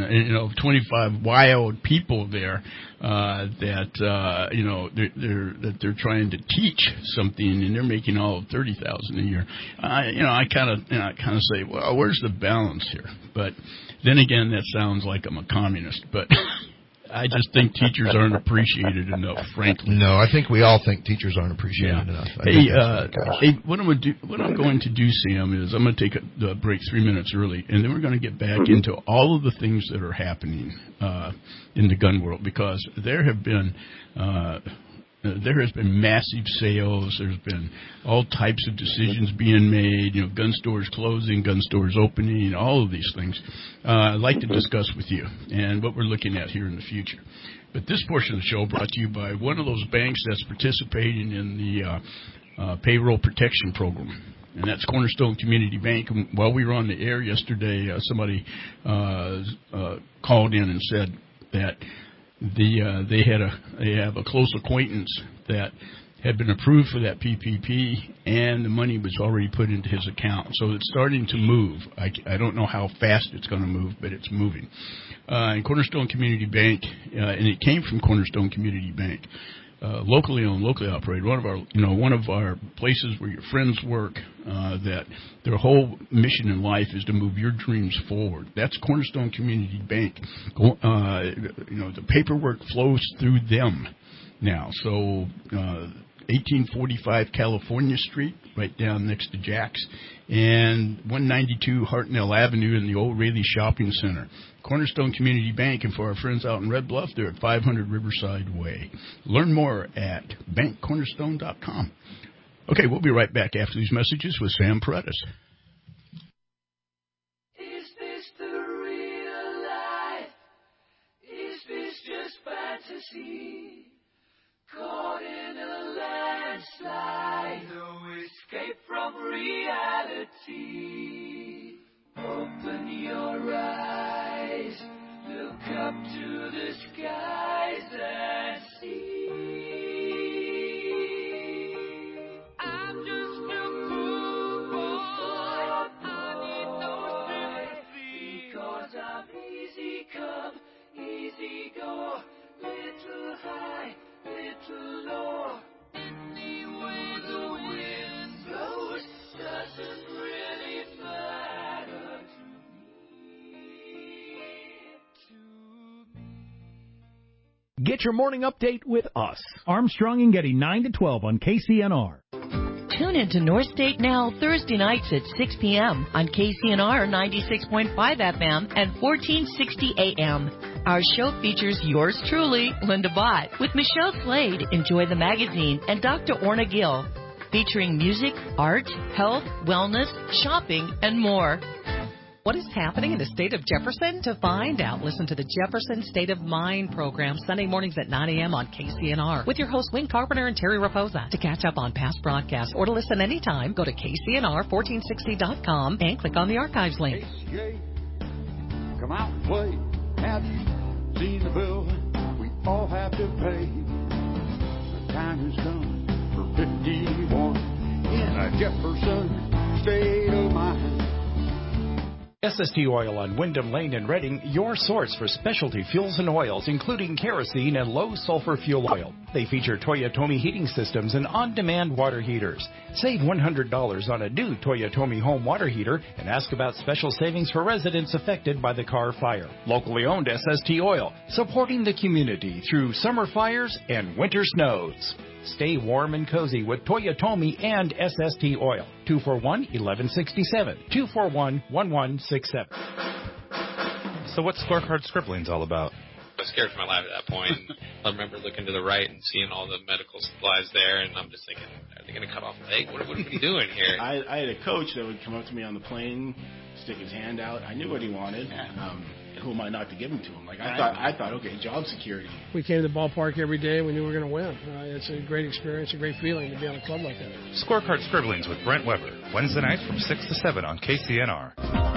wild people there that you know, they're trying to teach something, and they're making all of $30,000 a year. I kind of say, well, where's the balance here? But then again, that sounds like I'm a communist, but. I just think teachers aren't appreciated enough, frankly. No, I think we all think teachers aren't appreciated enough. What I'm going to do, Sam, is I'm going to take a break 3 minutes early, and then we're going to get back into all of the things that are happening in the gun world, because there has been massive sales. There's been all types of decisions being made, you know, gun stores closing, gun stores opening, all of these things. I'd like to discuss with you and what we're looking at here in the future. But this portion of the show brought to you by one of those banks that's participating in the payroll protection program. And that's Cornerstone Community Bank. And while we were on the air yesterday, somebody called in and said that they have a close acquaintance that had been approved for that PPP, and the money was already put into his account. So it's starting to move. I don't know how fast it's going to move, but it's moving. And Cornerstone Community Bank, and it came from Cornerstone Community Bank, locally owned, locally operated. One of our places where your friends work, that their whole mission in life is to move your dreams forward. That's Cornerstone Community Bank. The paperwork flows through them now. So 1845 California Street, right down next to Jack's, and 192 Hartnell Avenue in the old Raleigh Shopping Center. Cornerstone Community Bank, and for our friends out in Red Bluff, they're at 500 Riverside Way. Learn more at bankcornerstone.com. Okay, we'll be right back after these messages with Sam Paredes. Is this the real life? Is this just fantasy? Caught in a landslide, no escape from reality. Open your eyes, look up to the skies and see. Get your morning update with us. Armstrong and Getty, 9 to 12 on KCNR. Tune into North State Now Thursday nights at 6 p.m. on KCNR 96.5 FM and 1460 AM. Our show features yours truly, Linda Bott, with Michelle Slade, Enjoy the Magazine, and Dr. Orna Gill, featuring music, art, health, wellness, shopping, and more. What is happening in the state of Jefferson? To find out, listen to the Jefferson State of Mind program Sunday mornings at 9 a.m. on KCNR with your hosts Wayne Carpenter and Terry Raposa. To catch up on past broadcasts or to listen anytime, go to KCNR1460.com and click on the archives link. ACA, come out and play. Have you seen the bill we all have to pay? The time has come for 51 in a Jefferson State of Mind. SST Oil on Wyndham Lane in Reading, your source for specialty fuels and oils, including kerosene and low-sulfur fuel oil. They feature Toyotomi heating systems and on-demand water heaters. Save $100 on a new Toyotomi home water heater and ask about special savings for residents affected by the Carr fire. Locally owned SST Oil, supporting the community through summer fires and winter snows. Stay warm and cozy with Toyotomi and SST Oil. 241-1167. 241-1167. So what's Scorecard Scribblings all about? I was scared for my life at that point. I remember looking to the right and seeing all the medical supplies there, and I'm just thinking, are they going to cut off a leg? What are we doing here? I had a coach that would come up to me on the plane, stick his hand out. I knew what he wanted. Who am I not to give him to him? Like I thought, okay, job security. We came to the ballpark every day. We knew we were going to win. It's a great experience, a great feeling to be on a club like that. Scorecard Scribblings with Brent Weber, Wednesday nights from 6 to 7 on KCNR.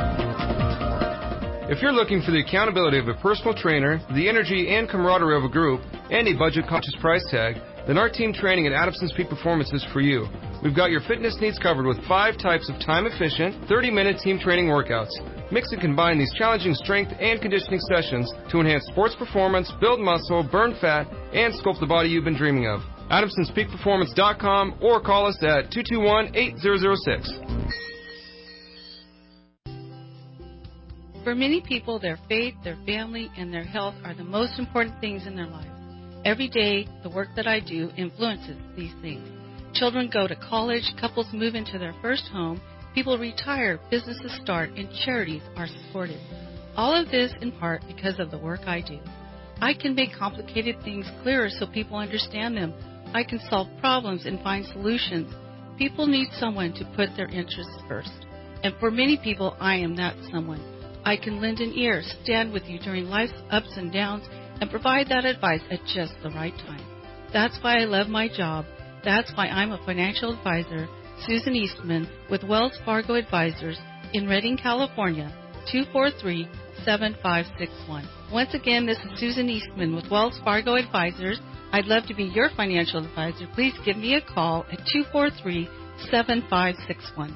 If you're looking for the accountability of a personal trainer, the energy and camaraderie of a group, and a budget-conscious price tag, then our team training at Adamson's Peak Performance is for you. We've got your fitness needs covered with 5 types of time-efficient, 30-minute team training workouts. Mix and combine these challenging strength and conditioning sessions to enhance sports performance, build muscle, burn fat, and sculpt the body you've been dreaming of. AdamsonsPeakPerformance.com or call us at 221-8006. For many people, their faith, their family, and their health are the most important things in their lives. Every day, the work that I do influences these things. Children go to college, couples move into their first home, people retire, businesses start, and charities are supported. All of this in part because of the work I do. I can make complicated things clearer so people understand them. I can solve problems and find solutions. People need someone to put their interests first. And for many people, I am that someone. I can lend an ear, stand with you during life's ups and downs, and provide that advice at just the right time. That's why I love my job. That's why I'm a financial advisor, Susan Eastman, with Wells Fargo Advisors in Redding, California, 243-7561. Once again, this is Susan Eastman with Wells Fargo Advisors. I'd love to be your financial advisor. Please give me a call at 243-7561.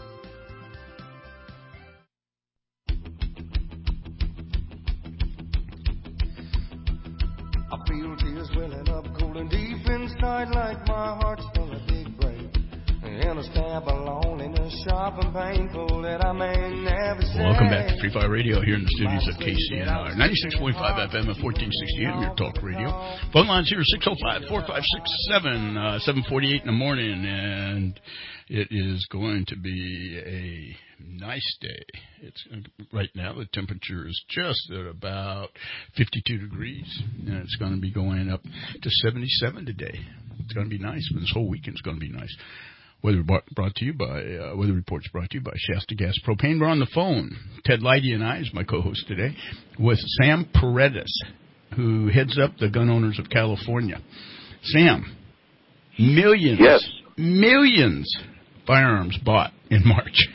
I feel tears welling up cold and deep inside like my heart's full of big break. And a stab of loneliness sharp and painful that I may never say. Welcome back to Free Fire Radio here in the studios of KCNR. 96.5 FM at 1460 AM, your talk radio. Phone lines here 605-4567-748 in the morning. And it is going to be a nice day. It's right now the temperature is just at about 52 degrees, and it's going to be going up to 77 today. It's going to be nice, but this whole weekend's going to be nice. Weather brought to you by Weather Reports brought to you by Shasta Gas Propane. We're on the phone. Ted Leidy and I is my co-host today with Sam Paredes, who heads up the Gun Owners of California. Sam, millions firearms bought in March.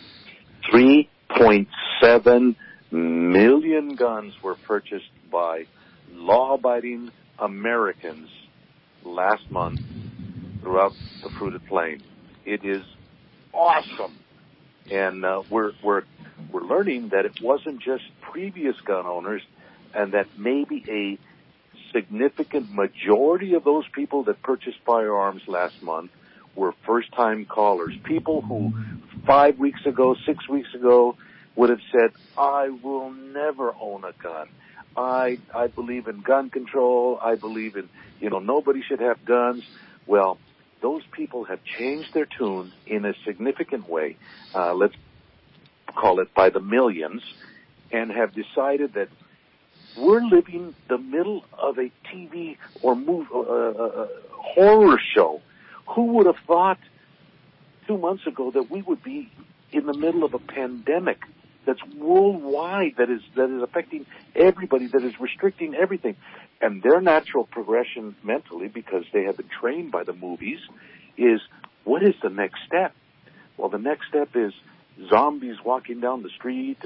3.7 million guns were purchased by law-abiding Americans last month throughout the Fruited Plain. It is awesome, and we're learning that it wasn't just previous gun owners, and that maybe a significant majority of those people that purchased firearms last month were first-time callers, people who 5 weeks ago, 6 weeks ago would have said, I will never own a gun. I believe in gun control. I believe in, nobody should have guns. Well, those people have changed their tune in a significant way. Let's call it by the millions, and have decided that we're living the middle of a TV or horror show. Who would have thought 2 months ago that we would be in the middle of a pandemic that's worldwide, that is affecting everybody, that is restricting everything? And their natural progression mentally, because they have been trained by the movies, is, what is the next step? Well, the next step is zombies walking down the street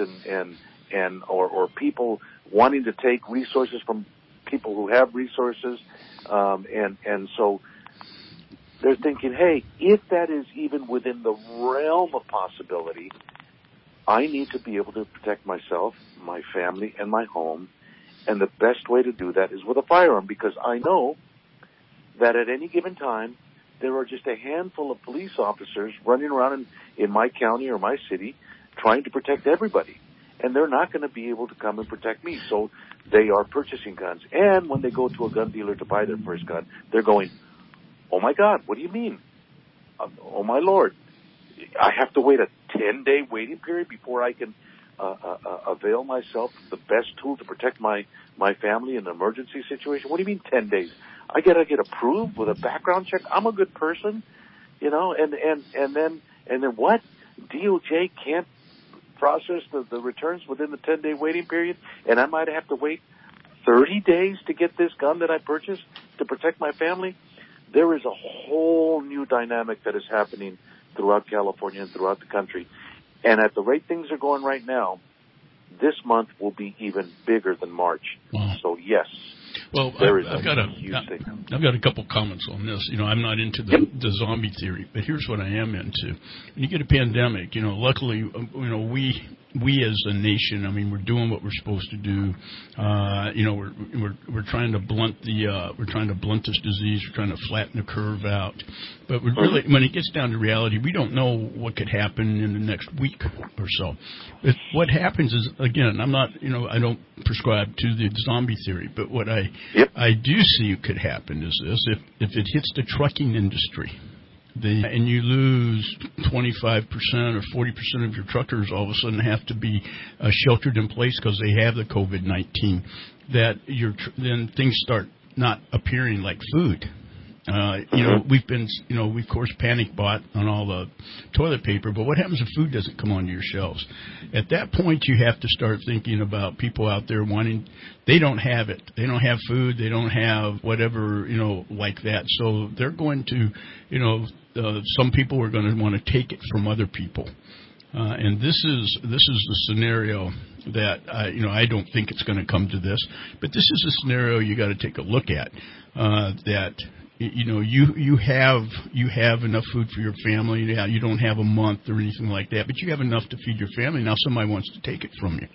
or people wanting to take resources from people who have resources. And so they're thinking, hey, if that is even within the realm of possibility, I need to be able to protect myself, my family, and my home. And the best way to do that is with a firearm, because I know that at any given time, there are just a handful of police officers running around in my county or my city trying to protect everybody. And they're not going to be able to come and protect me. So they are purchasing guns. And when they go to a gun dealer to buy their first gun, they're going, oh, my God, what do you mean? Oh, my Lord, I have to wait a 10-day waiting period before I can avail myself of the best tool to protect my family in an emergency situation? What do you mean 10 days? I gotta get approved with a background check. I'm a good person, and then what? DOJ can't process the returns within the 10-day waiting period, and I might have to wait 30 days to get this gun that I purchased to protect my family. There is a whole new dynamic that is happening throughout California and throughout the country. And at the rate things are going right now, this month will be even bigger than March. Wow. So, yes. Well, I've got a couple comments on this. I'm not into the zombie theory, but here's what I am into. When you get a pandemic, luckily, we as a nation, we're doing what we're supposed to do. We're trying to blunt this disease. We're trying to flatten the curve out. But really, when it gets down to reality, we don't know what could happen in the next week or so. But what happens is, again, I don't prescribe to the zombie theory, but what I do see could happen is this: if it hits the trucking industry, and you lose 25% or 40% of your truckers all of a sudden have to be sheltered in place because they have the COVID-19, then things start not appearing like food. We of course panic bought on all the toilet paper, but what happens if food doesn't come onto your shelves? At that point, you have to start thinking about people out there they don't have it. They don't have food. They don't have whatever, like that. So they're going to, some people are going to want to take it from other people. And this is the scenario that, I don't think it's going to come to this, but this is a scenario you got to take a look at, that, you have enough food for your family. Yeah, you don't have a month or anything like that, but you have enough to feed your family. Now somebody wants to take it from you.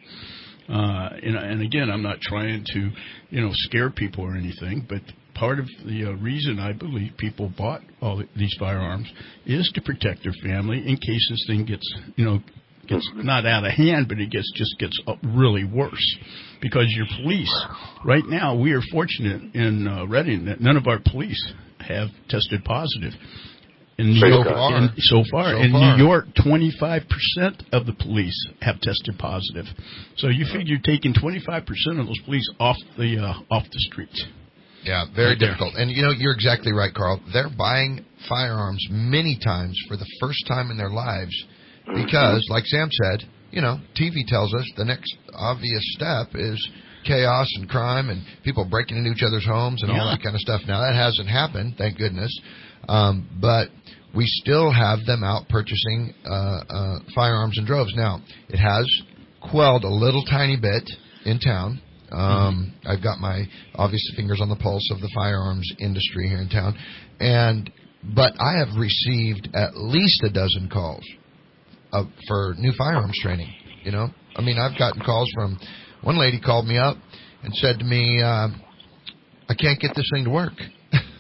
And again, I'm not trying to, scare people or anything, but part of the reason I believe people bought all these firearms is to protect their family in case this thing gets not out of hand, but it gets really worse. Because your police, right now, we are fortunate in Redding that none of our police have tested positive. In New York, so far. In New York, 25% of the police have tested positive. So you figure taking 25% of those police off the streets. Yeah, very difficult. And, you're exactly right, Carl. They're buying firearms many times for the first time in their lives because, like Sam said, TV tells us the next obvious step is chaos and crime and people breaking into each other's homes and all that kind of stuff. Now, that hasn't happened, thank goodness. But we still have them out purchasing firearms in droves. Now, it has quelled a little tiny bit in town. I've got my obvious fingers on the pulse of the firearms industry here in town, but I have received at least a dozen calls for new firearms training. I've gotten calls from one lady called me up and said to me, "I can't get this thing to work."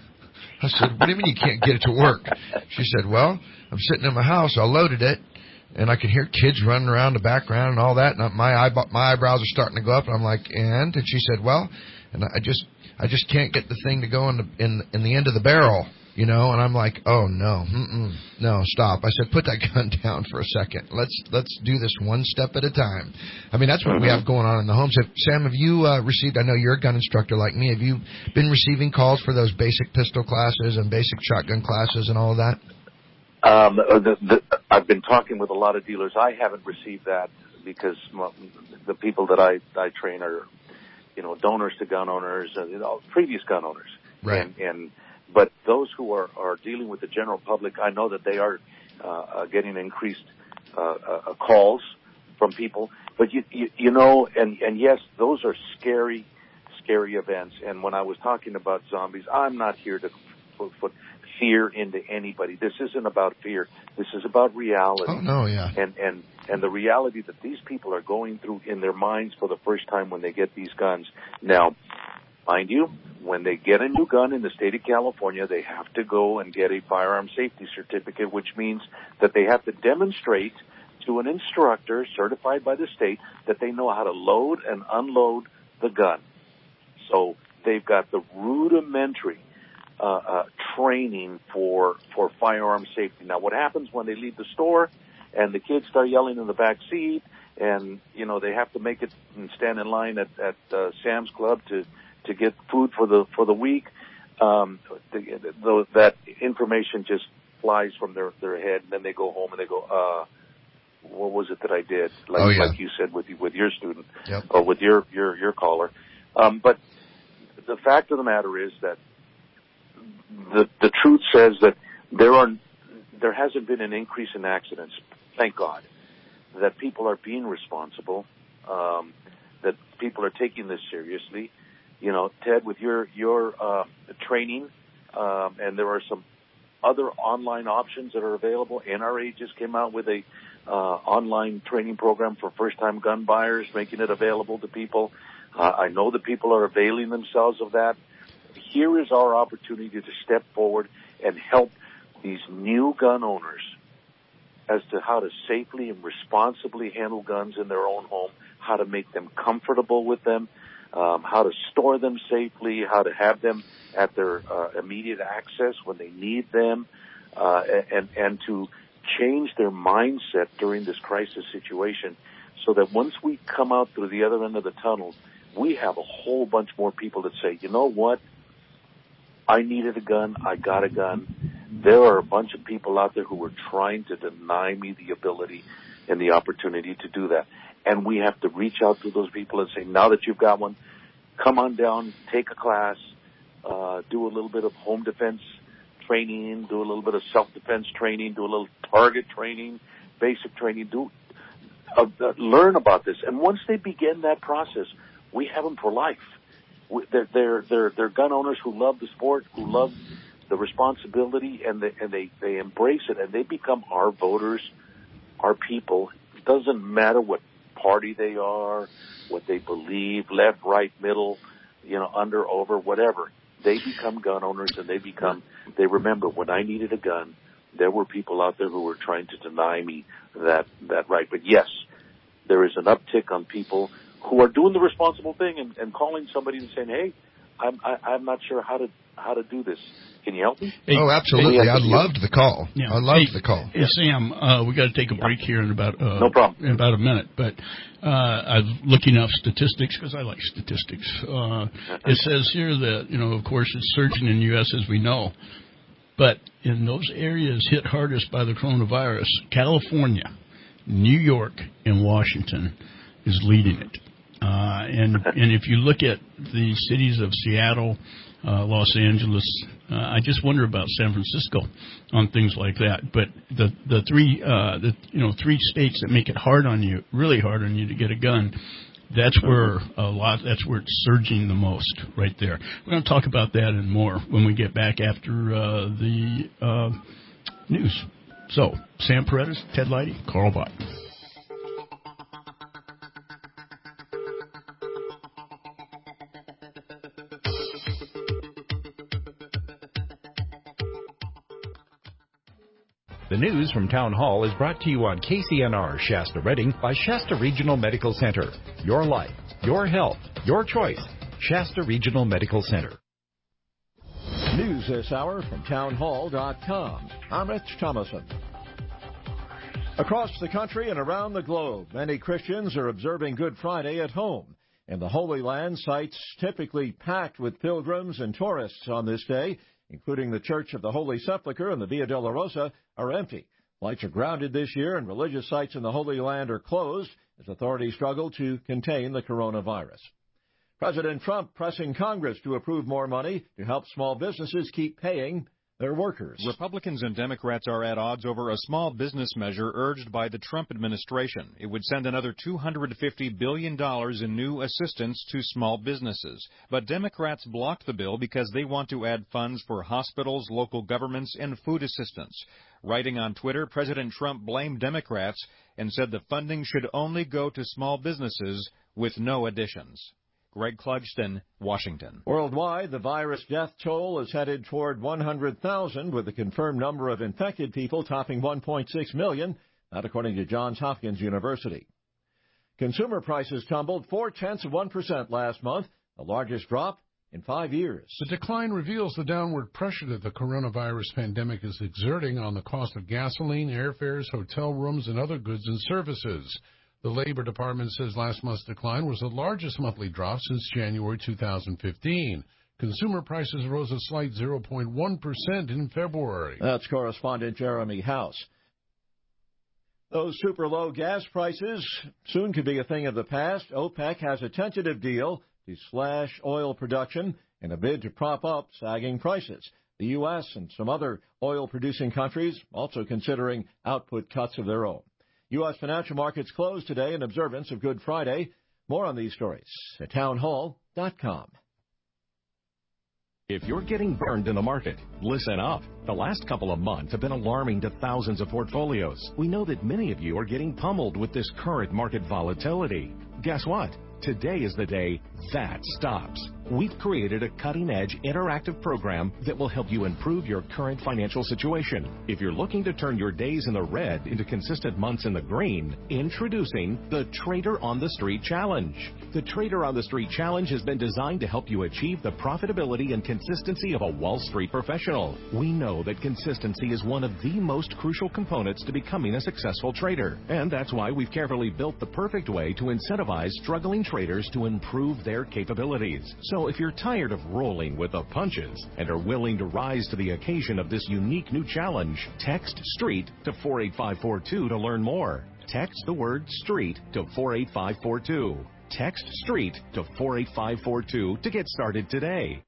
I said, "What do you mean you can't get it to work?" She said, "Well, I'm sitting in my house. I loaded it, and I could hear kids running around the background and all that, and my eyebrows are starting to go up, and I'm like, and she said, well, and I just can't get the thing to go in the end of the barrel, you know, and I'm like, oh no, no, stop. I said, put that gun down for a second. Let's do this one step at a time. I mean, that's what we have going on in the homes. Sam, have you received, I know you're a gun instructor like me, have you been receiving calls for those basic pistol classes and basic shotgun classes and all of that? I've been talking with a lot of dealers. I haven't received that because the people that I train are, you know, donors to gun owners, previous gun owners. Right. But those who are dealing with the general public, I know that they are getting increased calls from people. But you know, and yes, those are scary events. And when I was talking about zombies, I'm not here to put fear into anybody. This isn't about fear. This is about reality. Oh no, yeah. And the reality that these people are going through in their minds for the first time when they get these guns. Now, mind you, when they get a new gun in the state of California, they have to go and get a firearm safety certificate, which means that they have to demonstrate to an instructor certified by the state that they know how to load and unload the gun. So they've got the rudimentary training for firearm safety. Now, what happens when they leave the store and the kids start yelling in the back seat, and you know they have to make it and stand in line at Sam's Club to get food for the week? That information just flies from their head, and then they go home and they go, what was it that I did? Like you said with your student, yep. Or with your caller. But the fact of the matter is that the truth says that there hasn't been an increase in accidents. Thank God that people are being responsible, that people are taking this seriously. You know, Ted, with your training, and there are some other online options that are available. NRA just came out with a online training program for first-time gun buyers, making it available to people. I know that people are availing themselves of that. Here is our opportunity to step forward and help these new gun owners as to how to safely and responsibly handle guns in their own home, how to make them comfortable with them, how to store them safely, how to have them at their immediate access when they need them, and to change their mindset during this crisis situation so that once we come out through the other end of the tunnel, we have a whole bunch more people that say, you know what, I needed a gun, I got a gun. There are a bunch of people out there who were trying to deny me the ability and the opportunity to do that. And we have to reach out to those people and say, now that you've got one, come on down, take a class, do a little bit of home defense training, do a little bit of self-defense training, do a little target training, basic training, learn about this. And once they begin that process, we have them for life. They're gun owners who love the sport, who love the responsibility, and they embrace it, and they become our voters, our people. It doesn't matter what party they are, what they believe, left, right, middle, under, over, whatever. They become gun owners, and they remember when I needed a gun, there were people out there who were trying to deny me that right. But yes, there is an uptick on people who are doing the responsible thing and calling somebody and saying, hey, I'm not sure how to do this. Can you help me? Hey, oh, absolutely. I loved the call. Yeah. I loved the call. Hey, Sam, we got to take a break here in about no problem. In about a minute. But I'm looking up statistics because I like statistics. It says here that of course, it's surging in the U.S. as we know, but in those areas hit hardest by the coronavirus, California, New York, and Washington is leading it. And if you look at the cities of Seattle, Los Angeles, I just wonder about San Francisco on things like that. But the three states that make it really hard on you to get a gun, that's where it's surging the most right there. We're going to talk about that and more when we get back after the news. So, Sam Paredes, Ted Leidy, Carl Bott. The news from Town Hall is brought to you on KCNR Shasta Redding by Shasta Regional Medical Center. Your life, your health, your choice. Shasta Regional Medical Center. News this hour from townhall.com. I'm Rich Thomason. Across the country and around the globe, many Christians are observing Good Friday at home. In the Holy Land, sites typically packed with pilgrims and tourists on this day, including the Church of the Holy Sepulchre and the Via Dolorosa, are empty. Flights are grounded this year, and religious sites in the Holy Land are closed as authorities struggle to contain the coronavirus. President Trump pressing Congress to approve more money to help small businesses keep paying their workers. Republicans and Democrats are at odds over a small business measure urged by the Trump administration. It would send another $250 billion in new assistance to small businesses. But Democrats blocked the bill because they want to add funds for hospitals, local governments, and food assistance. Writing on Twitter, President Trump blamed Democrats and said the funding should only go to small businesses with no additions. Greg Clugston, Washington. Worldwide, the virus death toll is headed toward 100,000, with the confirmed number of infected people topping 1.6 million, that according to Johns Hopkins University. Consumer prices tumbled 0.4% last month, the largest drop in 5 years. The decline reveals the downward pressure that the coronavirus pandemic is exerting on the cost of gasoline, airfares, hotel rooms, and other goods and services. The Labor Department says last month's decline was the largest monthly drop since January 2015. Consumer prices rose a slight 0.1% in February. That's correspondent Jeremy House. Those super low gas prices soon could be a thing of the past. OPEC has a tentative deal to slash oil production in a bid to prop up sagging prices. The U.S. and some other oil-producing countries also considering output cuts of their own. U.S. financial markets closed today in observance of Good Friday. More on these stories at townhall.com. If you're getting burned in the market, listen up. The last couple of months have been alarming to thousands of portfolios. We know that many of you are getting pummeled with this current market volatility. Guess what? Today is the day that stops. We've created a cutting-edge interactive program that will help you improve your current financial situation. If you're looking to turn your days in the red into consistent months in the green, introducing the Trader on the Street Challenge. The Trader on the Street Challenge has been designed to help you achieve the profitability and consistency of a Wall Street professional. We know that consistency is one of the most crucial components to becoming a successful trader, and that's why we've carefully built the perfect way to incentivize struggling traders to improve their capabilities. So if you're tired of rolling with the punches and are willing to rise to the occasion of this unique new challenge, text STREET to 48542 to learn more. Text the word STREET to 48542. Text STREET to 48542 to get started today.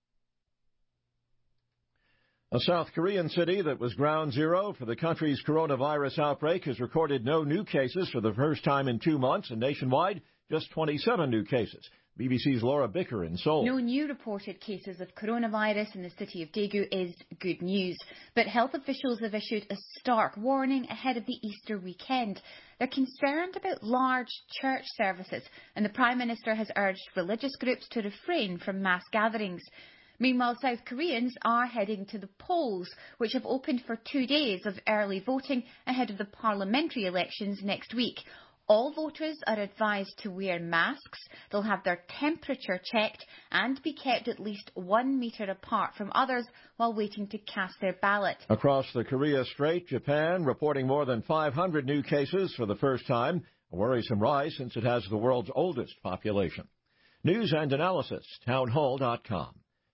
A South Korean city that was ground zero for the country's coronavirus outbreak has recorded no new cases for the first time in 2 months, and nationwide, just 27 new cases. BBC's Laura Bicker in Seoul. No new reported cases of coronavirus in the city of Daegu is good news, but health officials have issued a stark warning ahead of the Easter weekend. They're concerned about large church services, and the Prime Minister has urged religious groups to refrain from mass gatherings. Meanwhile, South Koreans are heading to the polls, which have opened for 2 days of early voting ahead of the parliamentary elections next week. All voters are advised to wear masks, they'll have their temperature checked and be kept at least 1 metre apart from others while waiting to cast their ballot. Across the Korea Strait, Japan reporting more than 500 new cases for the first time, a worrisome rise since it has the world's oldest population. News and analysis, townhall.com.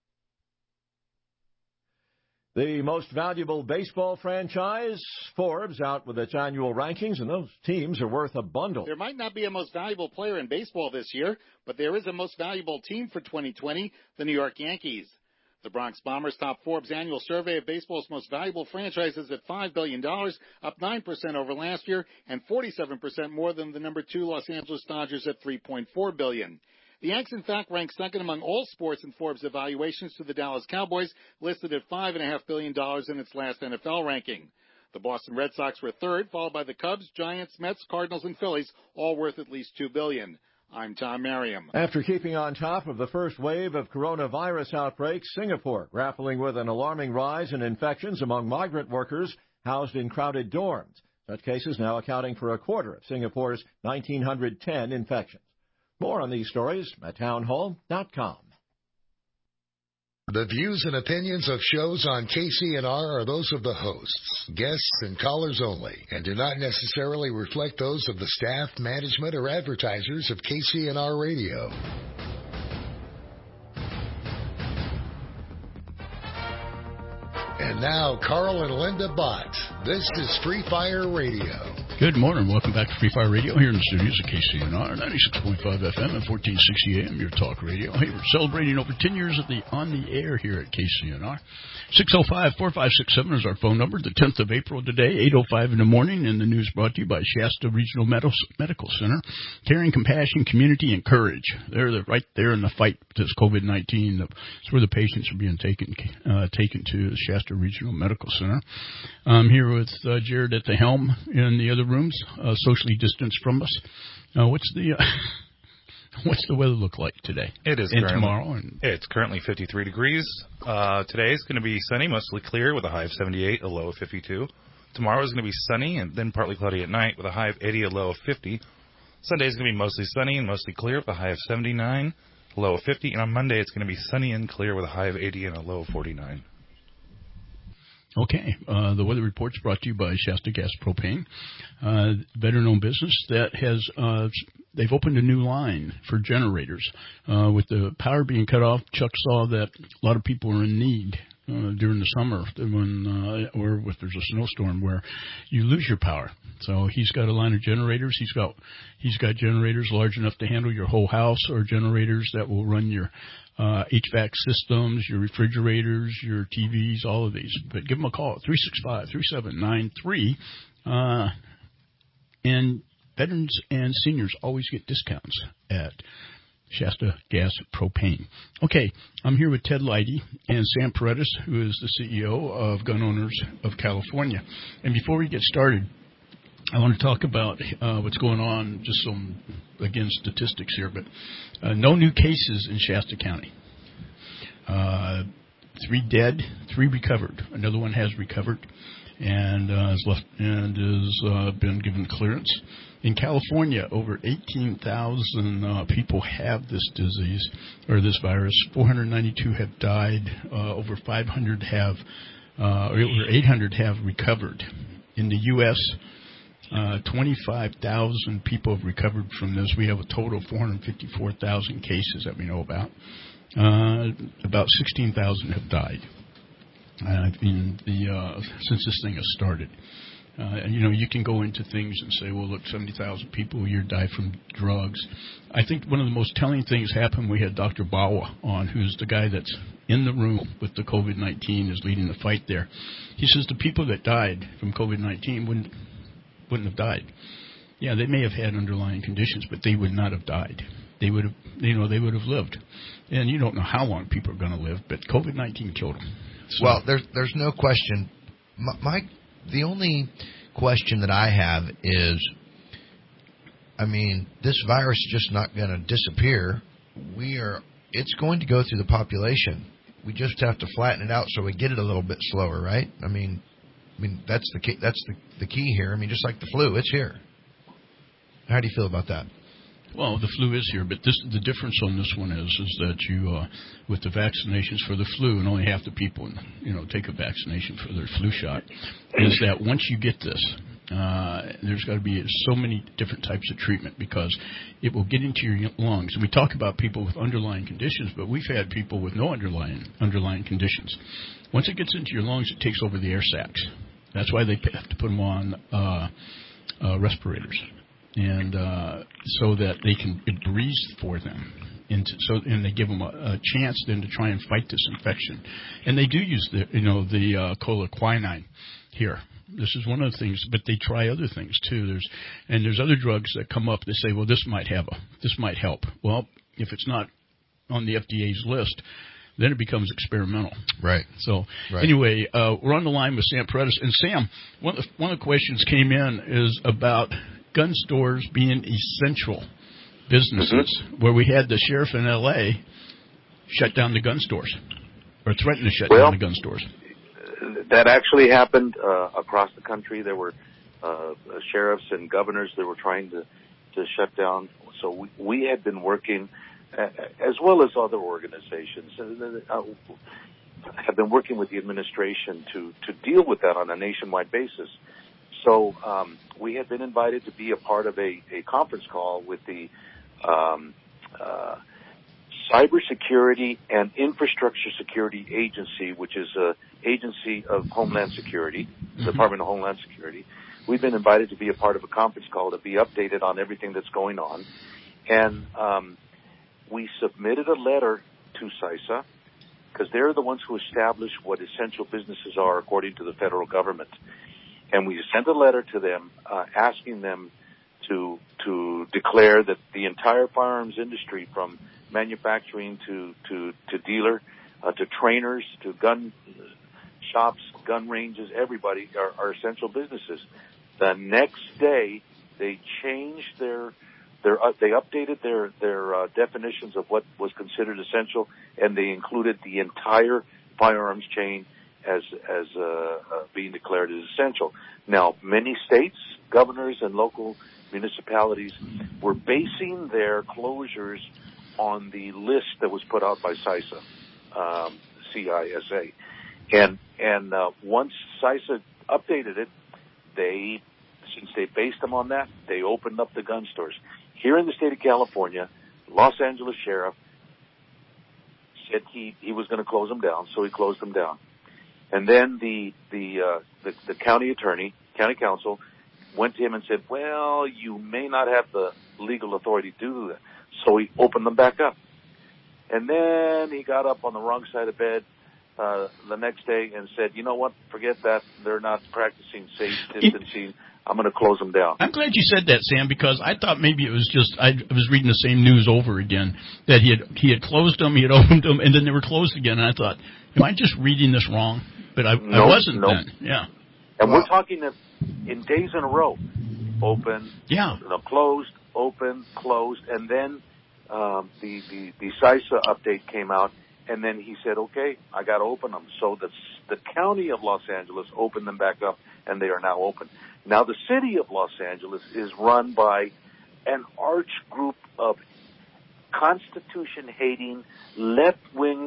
The most valuable baseball franchise, Forbes, out with its annual rankings, and those teams are worth a bundle. There might not be a most valuable player in baseball this year, but there is a most valuable team for 2020, the New York Yankees. The Bronx Bombers topped Forbes' annual survey of baseball's most valuable franchises at $5 billion, up 9% over last year, and 47% more than the number 2 Los Angeles Dodgers at $3.4 billion. The Yanks, in fact, rank second among all sports in Forbes' evaluations to the Dallas Cowboys, listed at $5.5 billion in its last NFL ranking. The Boston Red Sox were third, followed by the Cubs, Giants, Mets, Cardinals, and Phillies, all worth at least $2 billion. I'm Tom Merriam. After keeping on top of the first wave of coronavirus outbreaks, Singapore, grappling with an alarming rise in infections among migrant workers, housed in crowded dorms. Such cases now accounting for a quarter of Singapore's 1,910 infections. More on these stories at townhall.com. The views and opinions of shows on KCNR are those of the hosts, guests, and callers only, and do not necessarily reflect those of the staff, management, or advertisers of KCNR Radio. And now, Carl and Linda Bott. This is Free Fire Radio. Good morning. Welcome back to Free Fire Radio here in the studios of KCNR, 96.5 FM and 1460 AM, your talk radio. Hey, we're celebrating over 10 years of on the air here at KCNR. 605-4567 is our phone number. The 10th of April today, 8:05 in the morning, and the news brought to you by Shasta Regional Medical Center. Caring, compassion, community, and courage. They're right there in the fight with this COVID-19. It's where the patients are being taken to the Shasta Regional Medical Center. I'm here with Jared at the helm in the other rooms, socially distanced from us. What's the weather look like today? It is and tomorrow. It's currently 53 degrees. Today is going to be sunny, mostly clear, with a high of 78, a low of 52. Tomorrow is going to be sunny and then partly cloudy at night, with a high of 80, a low of 50. Sunday is going to be mostly sunny and mostly clear, with a high of 79, a low of 50. And on Monday, it's going to be sunny and clear, with a high of 80 and a low of 49. Okay. The weather report's brought to you by Shasta Gas Propane, better-known business that has they've opened a new line for generators. With the power being cut off, Chuck saw that a lot of people are in need during the summer when or if there's a snowstorm where you lose your power. So he's got a line of generators. He's got generators large enough to handle your whole house, or generators that will run your HVAC systems, your refrigerators, your TVs, all of these. But give them a call, 365-3793. And veterans and seniors always get discounts at Shasta Gas Propane. Okay, I'm here with Ted Leidy and Sam Paredes, who is the CEO of Gun Owners of California. And before we get started, I want to talk about what's going on, just some, again, statistics here, but no new cases in Shasta County. 3 dead, 3 recovered. Another one has recovered and is been given clearance. In California, over 18,000 people have this disease or this virus. 492 have died. Over 500 have, over 800 have recovered. In the U.S., 25,000 people have recovered from this. We have a total of 454,000 cases that we know about. About 16,000 have died since this thing has started. And you can go into things and say, well, look, 70,000 people a year die from drugs. I think one of the most telling things happened. We had Dr. Bawa on, who's the guy that's in the room with the COVID-19, is leading the fight there. He says the people that died from COVID-19 wouldn't have died. Yeah, they may have had underlying conditions, but they would not have died. They would have, they would have lived. And you don't know how long people are going to live, but COVID-19 killed them. So, well, there's no question. The only question that I have is, this virus is just not going to disappear. It's going to go through the population. We just have to flatten it out so we get it a little bit slower, right? That's the key. That's the key here. Just like the flu, it's here. How do you feel about that? Well, the flu is here, but the difference on this one is that you, with the vaccinations for the flu, and only half the people, take a vaccination for their flu shot, is that once you get this, there's got to be so many different types of treatment because it will get into your lungs. And we talk about people with underlying conditions, but we've had people with no underlying conditions. Once it gets into your lungs, it takes over the air sacs. That's why they have to put them on respirators. And so that it breathes for them, and they give them a chance then to try and fight this infection. And they do use the cola quinine here. This is one of the things, but they try other things too. There's other drugs that come up. They say, well, this might help. Well, if it's not on the FDA's list, then it becomes experimental. Right. So anyway, we're on the line with Sam Paredes. And Sam, one of the questions came in is about gun stores being essential businesses, where we had the sheriff in L.A. shut down the gun stores, or threaten to shut down the gun stores. that actually happened across the country. There were sheriffs and governors that were trying to shut down. So we had been working, as well as other organizations, have been working with the administration to deal with that on a nationwide basis. So we had been invited to be a part of a conference call with the Cybersecurity and Infrastructure Security Agency, which is an agency of Homeland Security, Department of Homeland Security. We've been invited to be a part of a conference call to be updated on everything that's going on. And we submitted a letter to CISA, because they're the ones who establish what essential businesses are according to the federal government. And we sent a letter to them asking them to declare that the entire firearms industry, from manufacturing to dealer, to trainers, to gun shops, gun ranges, everybody are essential businesses. The next day, they changed they updated their definitions of what was considered essential, and they included the entire firearms chain as being declared as essential. Now, many states, governors, and local municipalities were basing their closures on the list that was put out by CISA, CISA. And once CISA updated it, since they based them on that, they opened up the gun stores. Here in the state of California, Los Angeles Sheriff said he was going to close them down, so he closed them down. And then the county attorney, county council, went to him and said, well, you may not have the legal authority to do that. So he opened them back up. And then he got up on the wrong side of bed the next day and said, you know what, forget that. They're not practicing safe distancing. I'm going to close them down. I'm glad you said that, Sam, because I thought maybe it was just I was reading the same news over again, that he had closed them, he had opened them, and then they were closed again. And I thought, am I just reading this wrong? But I wasn't then. Yeah. And we're talking in days in a row. Open, closed, open, closed, and then the CISA update came out, and then he said, okay, I got to open them. So the county of Los Angeles opened them back up, and they are now open. Now, the city of Los Angeles is run by an arch group of Constitution-hating, left-wing.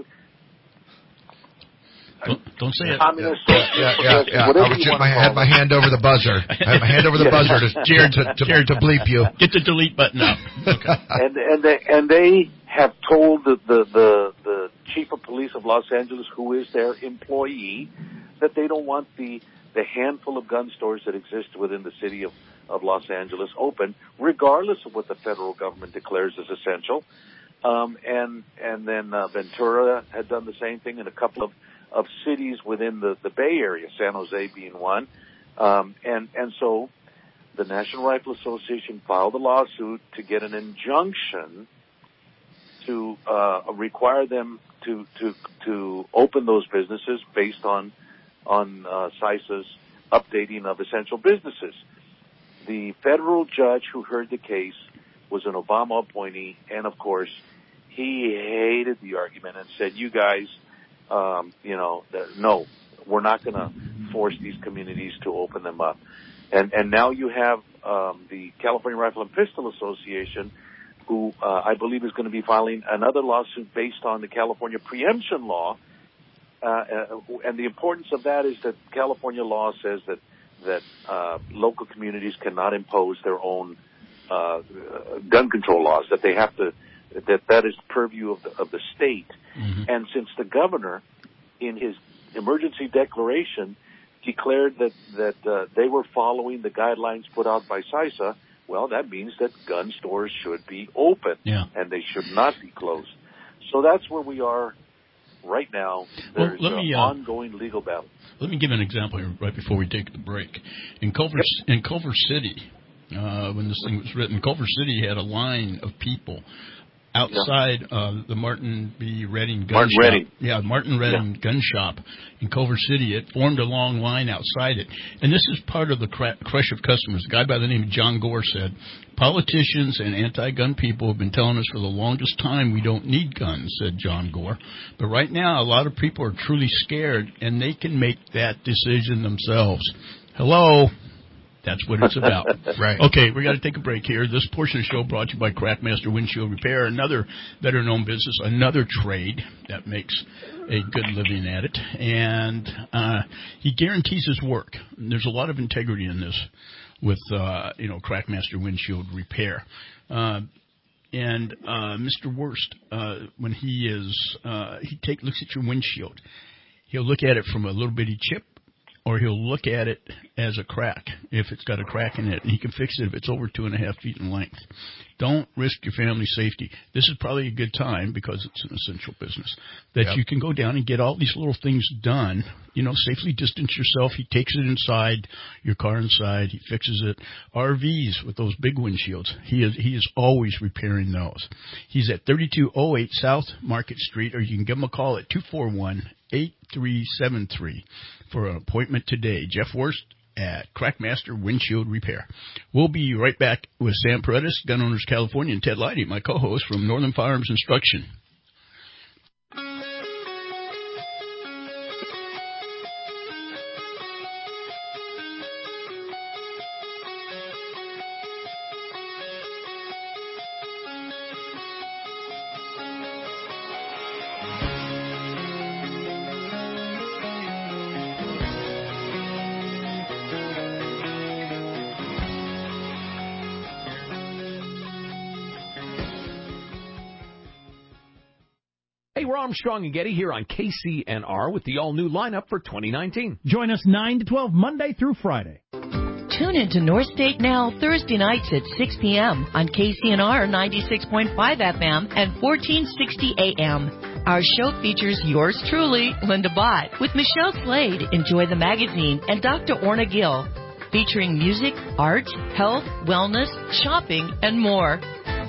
Don't say it. I had my hand over the buzzer. I had my hand over the buzzer to bleep you. Get the delete button out. Okay. And they have told the chief of police of Los Angeles, who is their employee, that they don't want the handful of gun stores that exist within the city of Los Angeles open, regardless of what the federal government declares as essential. And then Ventura had done the same thing in a couple of cities within the Bay Area, San Jose being one. And so the National Rifle Association filed a lawsuit to get an injunction to require them to open those businesses based on CISA's updating of essential businesses. The federal judge who heard the case was an Obama appointee, and of course, he hated the argument and said, you guys, no, we're not going to force these communities to open them up. And now you have the California Rifle and Pistol Association, who I believe is going to be filing another lawsuit based on the California preemption law. And the importance of that is that California law says that local communities cannot impose their own gun control laws, that they have to, that is purview of the state. Mm-hmm. And since the governor, in his emergency declaration, declared that they were following the guidelines put out by CISA, well, that means that gun stores should be open, and they should not be closed. So that's where we are right now. There's an ongoing legal battle. Let me give an example here right before we take the break. In Culver City, when this thing was written, Culver City had a line of people outside the Martin B. Redding gun Martin shop. Redding. Yeah, Martin Redding gun shop in Culver City. It formed a long line outside it. And this is part of the crush of customers. A guy by the name of John Gore said, politicians and anti-gun people have been telling us for the longest time we don't need guns, said John Gore. But right now, a lot of people are truly scared, and they can make that decision themselves. Hello? That's what it's about. Right. Okay, we got to take a break here. This portion of the show brought to you by Craftmaster Windshield Repair, another better-known business, another trade that makes a good living at it. And he guarantees his work. There's a lot of integrity in this with, Craftmaster Windshield Repair. And Mr. Wurst, when he looks at your windshield, he'll look at it from a little bitty chip, or he'll look at it as a crack, if it's got a crack in it, and he can fix it if it's over 2.5 feet in length. Don't risk your family's safety. This is probably a good time, because it's an essential business, that you can go down and get all these little things done, safely distance yourself. He takes it inside, your car inside, he fixes it. RVs with those big windshields, he is always repairing those. He's at 3208 South Market Street, or you can give him a call at 241-8373 for an appointment today. Jeff Wurst at Craftmaster Windshield Repair. We'll be right back with Sam Paredes, Gun Owners California, and Ted Leidy, my co-host from Northern Firearms Instruction. Hey, we're Armstrong and Getty here on KCNR with the all-new lineup for 2019. Join us 9 to 12 Monday through Friday. Tune into North State Now Thursday nights at 6 p.m. on KCNR 96.5 FM and 1460 AM. Our show features yours truly, Linda Bott, with Michelle Slade, Enjoy the Magazine, and Dr. Orna Gill, featuring music, art, health, wellness, shopping, and more.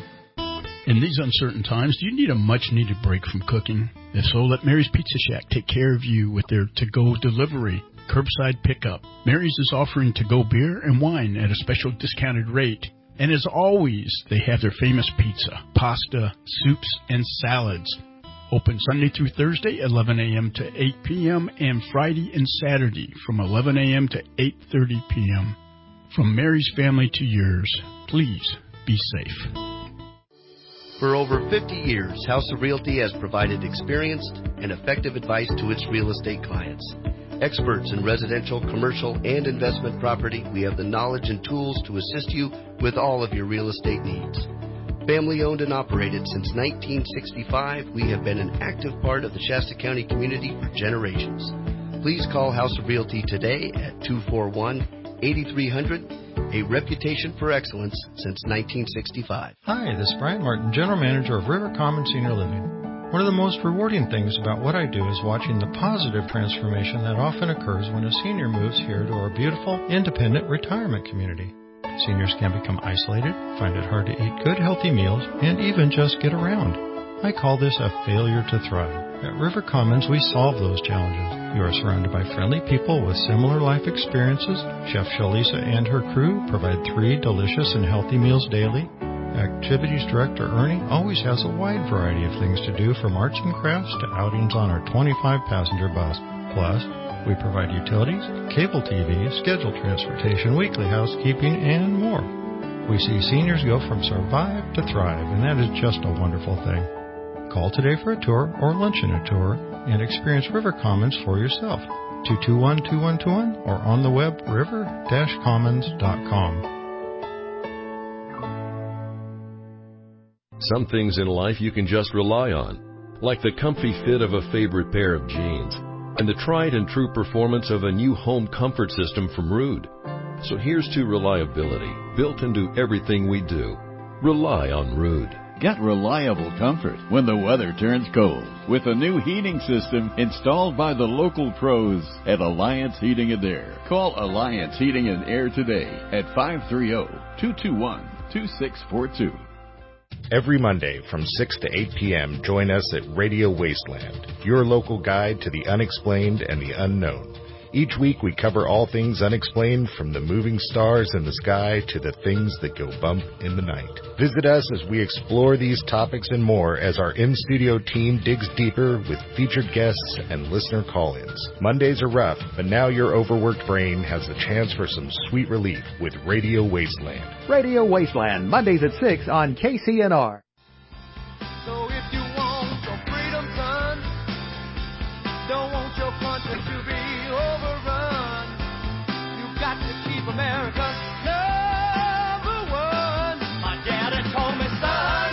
In these uncertain times, do you need a much-needed break from cooking? If so, let Mary's Pizza Shack take care of you with their to-go delivery, curbside pickup. Mary's is offering to-go beer and wine at a special discounted rate. And as always, they have their famous pizza, pasta, soups, and salads. Open Sunday through Thursday, 11 a.m. to 8 p.m., and Friday and Saturday from 11 a.m. to 8:30 p.m. From Mary's family to yours, please be safe. For over 50 years, House of Realty has provided experienced and effective advice to its real estate clients. Experts in residential, commercial, and investment property, we have the knowledge and tools to assist you with all of your real estate needs. Family owned and operated since 1965, we have been an active part of the Shasta County community for generations. Please call House of Realty today at 241-8300. A reputation for excellence since 1965. Hi, this is Brian Martin, General Manager of River Common Senior Living. One of the most rewarding things about what I do is watching the positive transformation that often occurs when a senior moves here to our beautiful, independent retirement community. Seniors can become isolated, find it hard to eat good, healthy meals, and even just get around. I call this a failure to thrive. At River Commons, we solve those challenges. You are surrounded by friendly people with similar life experiences. Chef Shalisa and her crew provide 3 delicious and healthy meals daily. Activities Director Ernie always has a wide variety of things to do, from arts and crafts to outings on our 25-passenger bus. Plus, we provide utilities, cable TV, scheduled transportation, weekly housekeeping, and more. We see seniors go from survive to thrive, and that is just a wonderful thing. Call today for a tour or luncheon a tour and experience River Commons for yourself. 221-2121 or on the web river-commons.com. Some things in life you can just rely on, like the comfy fit of a favorite pair of jeans and the tried and true performance of a new home comfort system from Ruud. So here's to reliability built into everything we do. Rely on Ruud. Get reliable comfort when the weather turns cold with a new heating system installed by the local pros at Alliance Heating and Air. Call Alliance Heating and Air today at 530-221-2642. Every Monday from 6 to 8 p.m., join us at Radio Wasteland, your local guide to the unexplained and the unknown. Each week we cover all things unexplained, from the moving stars in the sky to the things that go bump in the night. Visit us as we explore these topics and more as our in-studio team digs deeper with featured guests and listener call-ins. Mondays are rough, but now your overworked brain has the chance for some sweet relief with Radio Wasteland. Radio Wasteland, Mondays at 6 on KCNR. So if you want your freedom, son, don't want your country to be overrun. You got to keep America number one. My daddy told me, son,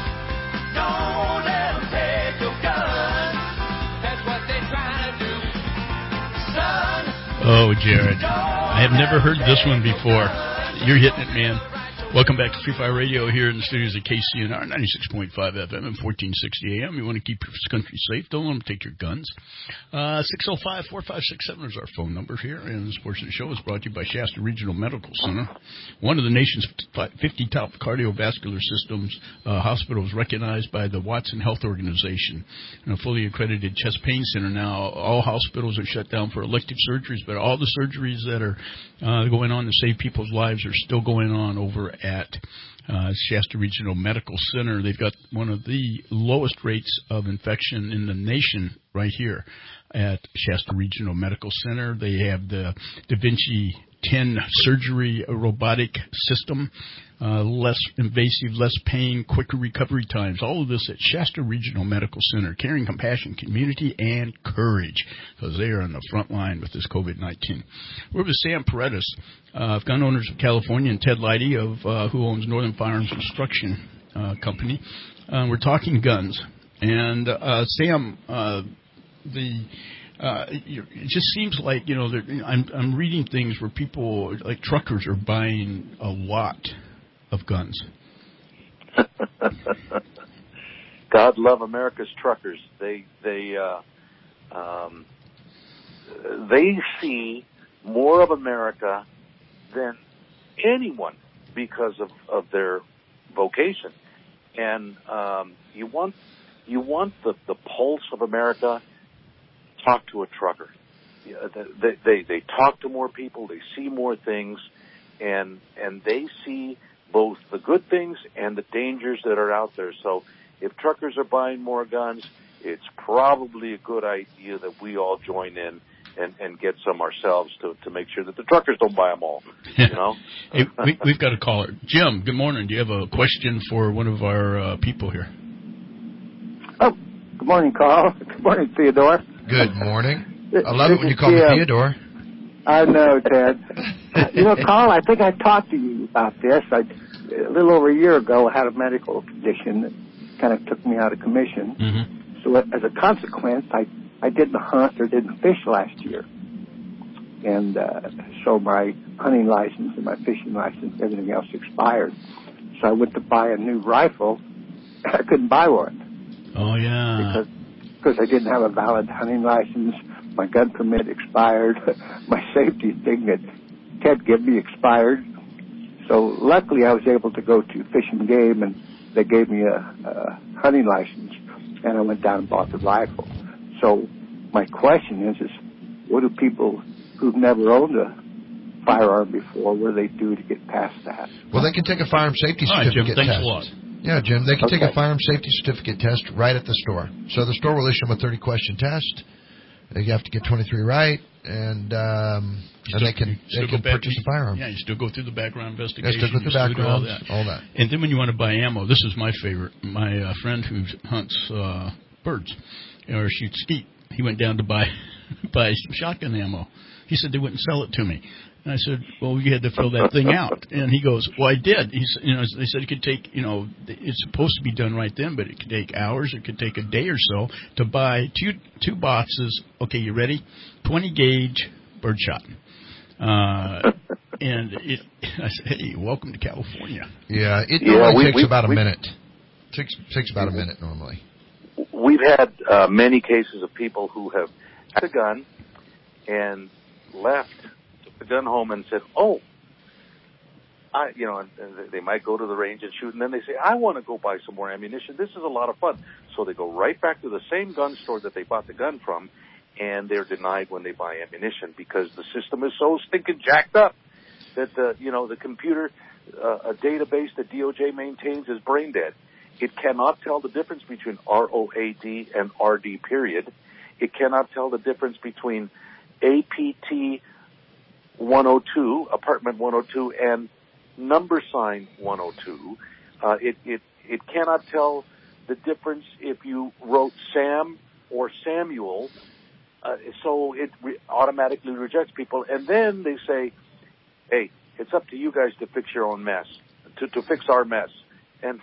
don't let them take your gun. That's what they're trying to do, son. Oh, Jared, I have never heard this one before. You're hitting it, man. Welcome back to Free Fire Radio here in the studios at KCNR, 96.5 FM and 1460 AM. You want to keep your country safe, don't let them take your guns. 605-4567 is our phone number here, and this portion of the show is brought to you by Shasta Regional Medical Center, one of the nation's 50 top cardiovascular systems hospitals recognized by the Watson Health Organization, and a fully accredited chest pain center. Now, all hospitals are shut down for elective surgeries, but all the surgeries that are going on to save people's lives are still going on over at Shasta Regional Medical Center. They've got one of the lowest rates of infection in the nation right here at Shasta Regional Medical Center. They have the Da Vinci 10 surgery robotic system, less invasive, less pain, quicker recovery times. All of this at Shasta Regional Medical Center. Caring, compassion, community, and courage, because they are on the front line with this COVID-19. We're with Sam Paredes of Gun Owners of California and Ted Leidy of who owns Northern Firearms Instruction Company. We're talking guns. And Sam, it just seems like, I'm reading things where people, like truckers, are buying a lot of guns. God love America's truckers. They see more of America than anyone because of their vocation. And you want the pulse of America. Talk to a trucker. They talk to more people. They see more things, and they see both the good things and the dangers that are out there. So if truckers are buying more guns, it's probably a good idea that we all join in and get some ourselves to make sure that the truckers don't buy them all. Hey, we've got a caller. Jim, good morning. Do you have a question for one of our people here? Oh, good morning, Carl. Good morning, Theodore. Good morning. I love it when you call me Theodore. I know, Ted. Carl, I think I talked to you about this. A little over a year ago, I had a medical condition that kind of took me out of commission. Mm-hmm. So as a consequence, I didn't hunt or didn't fish last year. And so my hunting license and my fishing license, everything else expired. So I went to buy a new rifle. I couldn't buy one. Oh, yeah. Because I didn't have a valid hunting license. My gun permit expired. My safety thing that Ted gave me expired. So luckily I was able to go to Fish and Game, and they gave me a hunting license, and I went down and bought the rifle. So my question is what do people who've never owned a firearm before, what do they do to get past that? Well, they can take a firearm safety certificate Jim, thanks test. A lot. Yeah, Jim, they can take a firearm safety certificate test right at the store. So the store will issue them a 30-question test. You have to get 23 right, and they can purchase a firearm. Yeah, you still go through the background investigation. Yeah, still go through the background, all that. And then when you want to buy ammo, this is my favorite. My friend who hunts birds or shoots skeet, he went down to buy some shotgun ammo. He said they wouldn't sell it to me. And I said, well, you had to fill that thing out. And he goes, well, I did. He said, they said it could take, it's supposed to be done right then, but it could take hours. It could take a day or so to buy two boxes. Okay, you ready? 20 gauge birdshot. And I said, hey, welcome to California. Yeah, it normally takes about a minute. Takes about a minute normally. We've had many cases of people who have had a gun and left, took the gun home and said, oh, and they might go to the range and shoot, and then they say, I want to go buy some more ammunition. This is a lot of fun. So they go right back to the same gun store that they bought the gun from, and they're denied when they buy ammunition because the system is so stinking jacked up that the computer a database that DOJ maintains is brain dead. It cannot tell the difference between ROAD and RD period. It cannot tell the difference between APT 102, apartment 102, and number sign 102. It cannot tell the difference if you wrote Sam or Samuel, so it automatically rejects people. And then they say, hey, it's up to you guys to fix your own mess, to fix our mess. And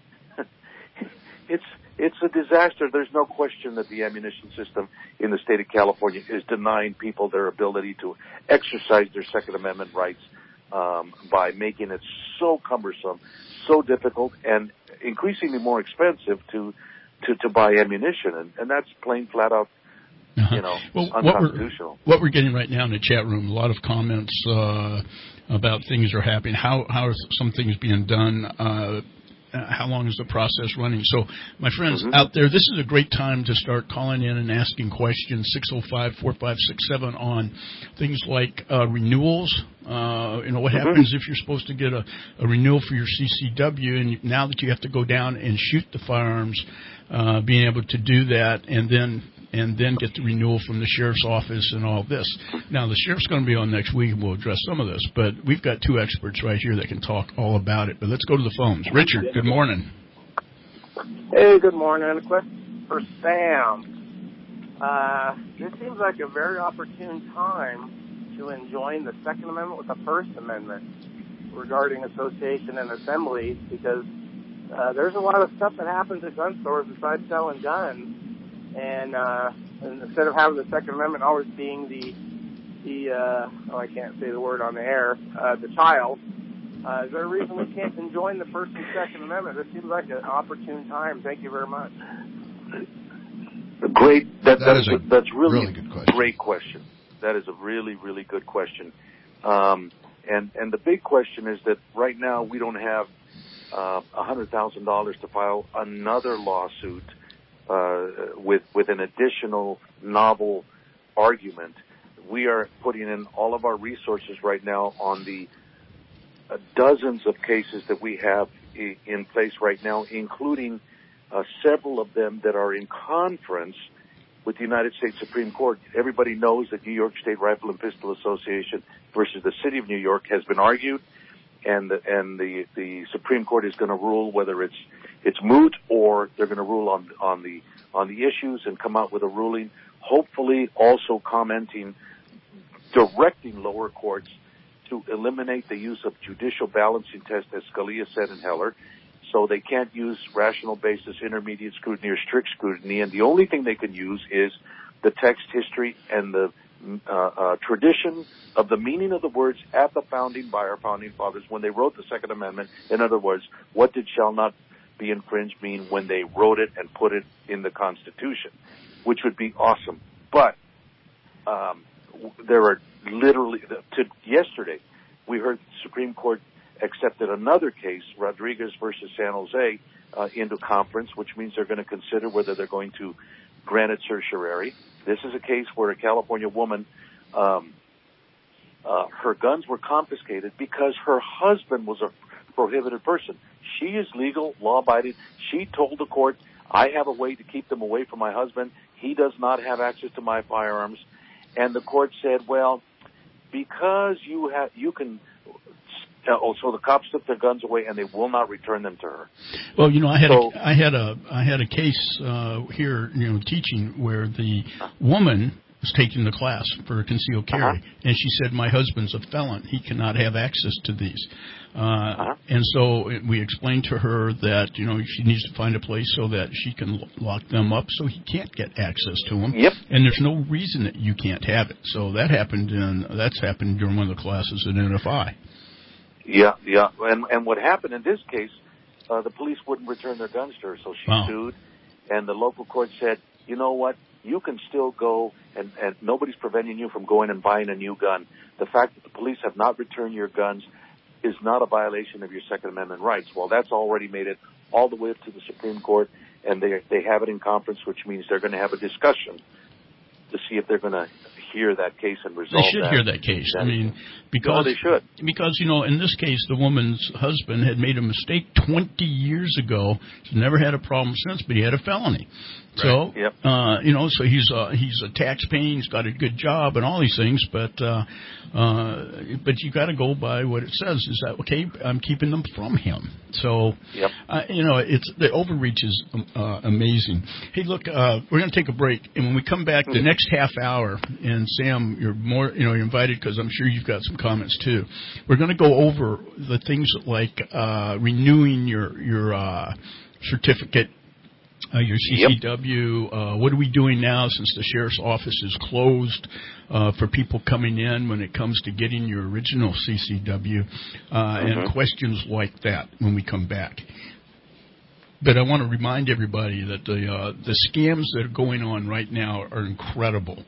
it's a disaster. There's no question that the ammunition system in the state of California is denying people their ability to exercise their Second Amendment rights by making it so cumbersome, so difficult, and increasingly more expensive to buy ammunition. And that's plain flat out, unconstitutional. What we're getting right now in the chat room, a lot of comments about things are happening. How are some things being done? How long is the process running? So, my friends out there, this is a great time to start calling in and asking questions, 605-4567, on things like renewals. What happens if you're supposed to get a renewal for your CCW, and now that you have to go down and shoot the firearms, being able to do that, and then get the renewal from the sheriff's office and all this. Now, the sheriff's going to be on next week, and we'll address some of this, but we've got two experts right here that can talk all about it. But let's go to the phones. Richard, good morning. Hey, good morning. A question for Sam. This seems like a very opportune time to enjoin the Second Amendment with the First Amendment regarding association and assembly, because there's a lot of stuff that happens at gun stores besides selling guns. And instead of having the Second Amendment always being I can't say the word on the air, the child, is there a reason we can't enjoin the First and Second Amendment? This seems like an opportune time. Thank you very much. Great. That's really good question. Great question. That is a really, really good question. And the big question is that right now we don't have $100,000 to file another lawsuit with an additional novel argument. We are putting in all of our resources right now on the dozens of cases that we have in place right now, including several of them that are in conference with the United States Supreme Court. Everybody knows that New York State Rifle and Pistol Association versus the City of New York has been argued, and the Supreme Court is going to rule whether it's moot, or they're going to rule on the issues and come out with a ruling, hopefully also directing lower courts to eliminate the use of judicial balancing test, as Scalia said in Heller, so they can't use rational basis, intermediate scrutiny, or strict scrutiny, and the only thing they can use is the text history and the tradition of the meaning of the words at the founding by our founding fathers when they wrote the Second Amendment. In other words, what did shall not be infringed mean when they wrote it and put it in the Constitution, which would be awesome. But there are literally, yesterday, we heard the Supreme Court accepted another case, Rodriguez versus San Jose, into conference, which means they're going to consider whether they're going to grant it certiorari. This is a case where a California woman, her guns were confiscated because her husband was a prohibited person. She is legal, law-abiding. She told the court, I have a way to keep them away from my husband. He does not have access to my firearms. And the court said, well, because you can. So the cops took their guns away, and they will not return them to her. Well, I had a case here, teaching where the woman was taking the class for concealed carry, and she said, my husband's a felon. He cannot have access to these. And so we explained to her that, she needs to find a place so that she can lock them up so he can't get access to them. Yep. And there's no reason that you can't have it. So that's happened during one of the classes at NFI. Yeah. And what happened in this case, the police wouldn't return their guns to her, so she sued, and the local court said, you know what, you can still go, and nobody's preventing you from going and buying a new gun. The fact that the police have not returned your guns is not a violation of your Second Amendment rights. Well, that's already made it all the way up to the Supreme Court, and they have it in conference, which means they're going to have a discussion to see if they're going to hear that case and resolve They should hear that case. I mean, they should. Because, in this case, the woman's husband had made a mistake 20 years ago. He's never had a problem since, but he had a felony. Right. So, yep. So he's a tax paying, he's got a good job and all these things, but you got to go by what it says. Is that okay? I'm keeping them from him. So, yep. It's the overreach is amazing. Hey, look, we're going to take a break, and when we come back, the next half hour, and Sam, you're more, you're invited because I'm sure you've got some comments too. We're going to go over the things like renewing your certificate. Your CCW, yep. What are we doing now since the sheriff's office is closed for people coming in when it comes to getting your original CCW, and questions like that when we come back. But I want to remind everybody that the scams that are going on right now are incredible.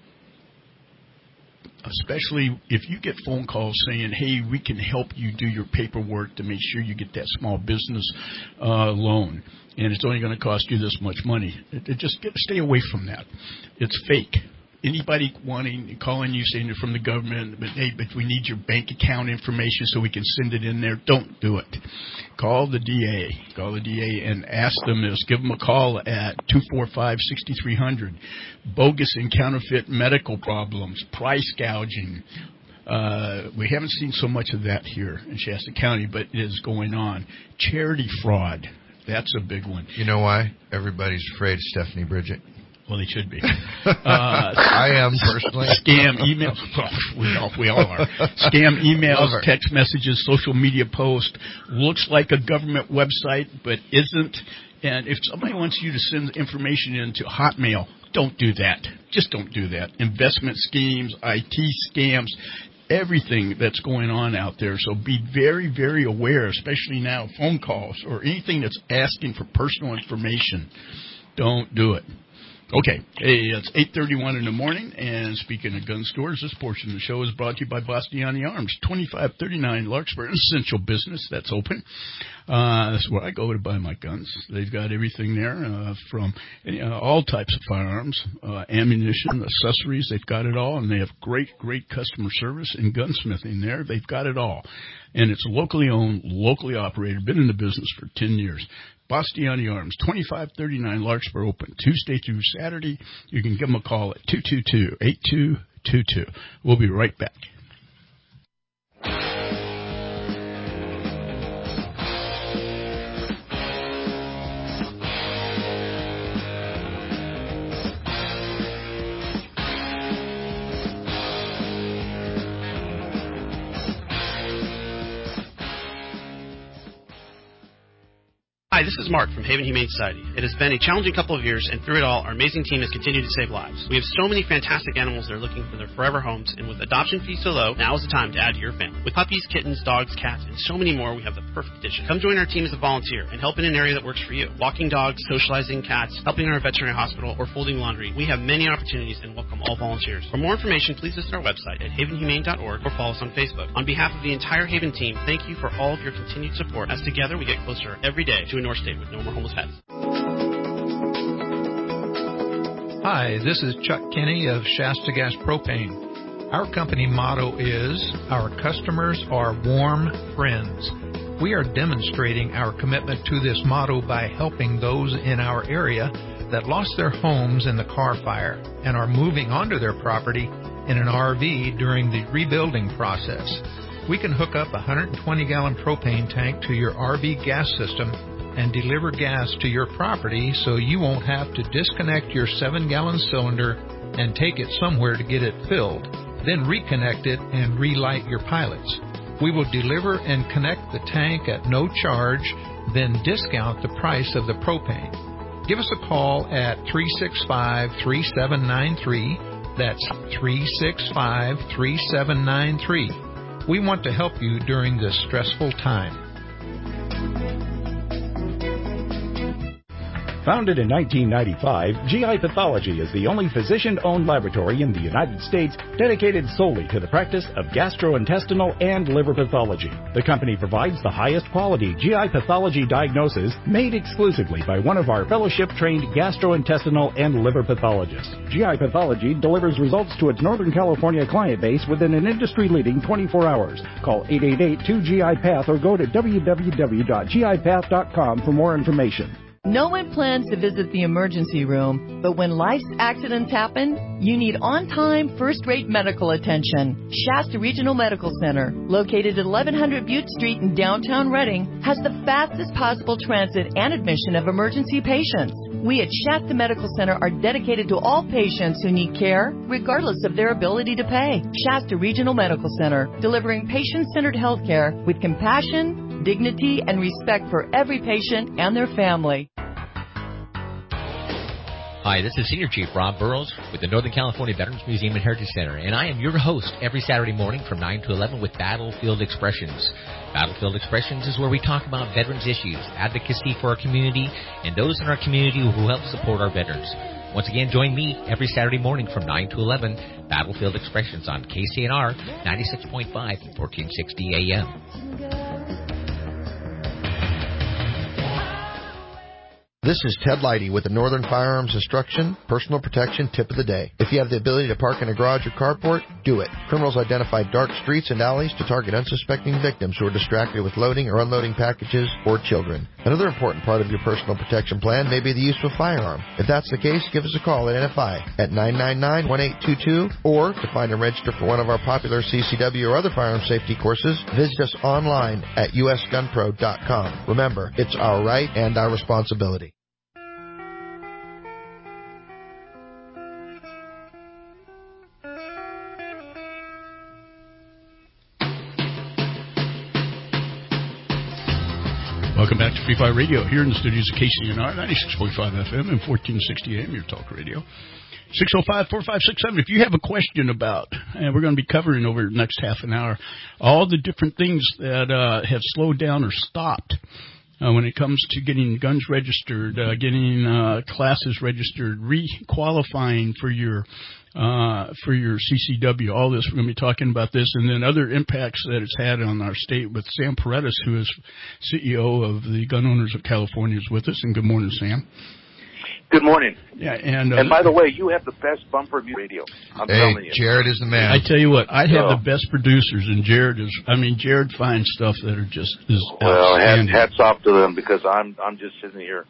Especially if you get phone calls saying, hey, we can help you do your paperwork to make sure you get that small business loan, and it's only going to cost you this much money. Stay away from that. It's fake. Anybody calling you saying they're from the government, but we need your bank account information so we can send it in there, don't do it. Call the DA. Call the DA and ask them this. Give them a call at 245-6300. Bogus and counterfeit medical problems, price gouging. We haven't seen so much of that here in Shasta County, but it is going on. Charity fraud. That's a big one. You know why? Everybody's afraid of Stephanie Bridget. Well, they should be. I am personally. Scam emails. We all are. Scam emails, text messages, social media posts. Looks like a government website, but isn't. And if somebody wants you to send information into Hotmail, don't do that. Just don't do that. Investment schemes, IT scams, everything that's going on out there. So be very, very aware, especially now, phone calls or anything that's asking for personal information. Don't do it. Okay, hey, it's 8:31 in the morning, and speaking of gun stores, this portion of the show is brought to you by Bastiani Arms, 2539 Larkspur, an essential business that's open. That's where I go to buy my guns. They've got everything there from all types of firearms, ammunition, accessories. They've got it all, and they have great, great customer service and gunsmithing there. They've got it all, and it's locally owned, locally operated, been in the business for 10 years. Bastiani Arms, 2539 Larkspur, open Tuesday through Saturday. You can give them a call at 222-8222. We'll be right back. Hi, this is Mark from Haven Humane Society. It has been a challenging couple of years, and through it all, our amazing team has continued to save lives. We have so many fantastic animals that are looking for their forever homes, and with adoption fees so low, now is the time to add to your family. With puppies, kittens, dogs, cats, and so many more, we have the perfect addition. Come join our team as a volunteer and help in an area that works for you. Walking dogs, socializing cats, helping in our veterinary hospital, or folding laundry. We have many opportunities and welcome all volunteers. For more information, please visit our website at havenhumane.org or follow us on Facebook. On behalf of the entire Haven team, thank you for all of your continued support, as together we get closer every day to a North State with no more homeless pets. Hi, this is Chuck Kinney of Shasta Gas Propane. Our company motto is, our customers are warm friends. We are demonstrating our commitment to this motto by helping those in our area that lost their homes in the Carr fire and are moving onto their property in an RV during the rebuilding process. We can hook up a 120-gallon propane tank to your RV gas system and deliver gas to your property so you won't have to disconnect your 7-gallon cylinder and take it somewhere to get it filled, then reconnect it and relight your pilots. We will deliver and connect the tank at no charge, then discount the price of the propane. Give us a call at 365-3793. That's 365-3793. We want to help you during this stressful time. Founded in 1995, GI Pathology is the only physician-owned laboratory in the United States dedicated solely to the practice of gastrointestinal and liver pathology. The company provides the highest quality GI pathology diagnosis made exclusively by one of our fellowship-trained gastrointestinal and liver pathologists. GI Pathology delivers results to its Northern California client base within an industry-leading 24 hours. Call 888-2GI-PATH or go to www.gipath.com for more information. No one plans to visit the emergency room, but when life's accidents happen, you need on-time, first-rate medical attention. Shasta Regional Medical Center, located at 1100 Butte Street in downtown Redding, has the fastest possible transit and admission of emergency patients. We at Shasta Medical Center are dedicated to all patients who need care, regardless of their ability to pay. Shasta Regional Medical Center, delivering patient-centered health care with compassion, dignity, and respect for every patient and their family. Hi, this is Senior Chief Rob Burrows with the Northern California Veterans Museum and Heritage Center, and I am your host every Saturday morning from 9 to 11 with Battlefield Expressions. Battlefield Expressions is where we talk about veterans issues, advocacy for our community, and those in our community who help support our veterans. Once again, join me every Saturday morning from 9 to 11, Battlefield Expressions on KCNR 96.5 and 1460 AM. This is Ted Leidy with the Northern Firearms Instruction Personal Protection Tip of the Day. If you have the ability to park in a garage or carport, do it. Criminals identify dark streets and alleys to target unsuspecting victims who are distracted with loading or unloading packages or children. Another important part of your personal protection plan may be the use of a firearm. If that's the case, give us a call at NFI at 999-1822, or to find and register for one of our popular CCW or other firearm safety courses, visit us online at usgunpro.com. Remember, it's our right and our responsibility. Welcome back to Free Fire Radio here in the studios of KCNR, 96.5 FM and 1460 AM, your talk radio. 605-4567. If you have a question about, and we're going to be covering over the next half an hour, all the different things that have slowed down or stopped when it comes to getting guns registered, getting classes registered, re-qualifying for your CCW, all this. We're going to be talking about this, and then other impacts that it's had on our state with Sam Paredes, who is CEO of the Gun Owners of California, is with us. And good morning, Sam. Good morning. Yeah, and by the way, you have the best bumper music radio. I'm telling you. Jared is the man. I tell you what, I have the best producers, and Jared finds stuff that are just outstanding. Hats off to them, because I'm just sitting here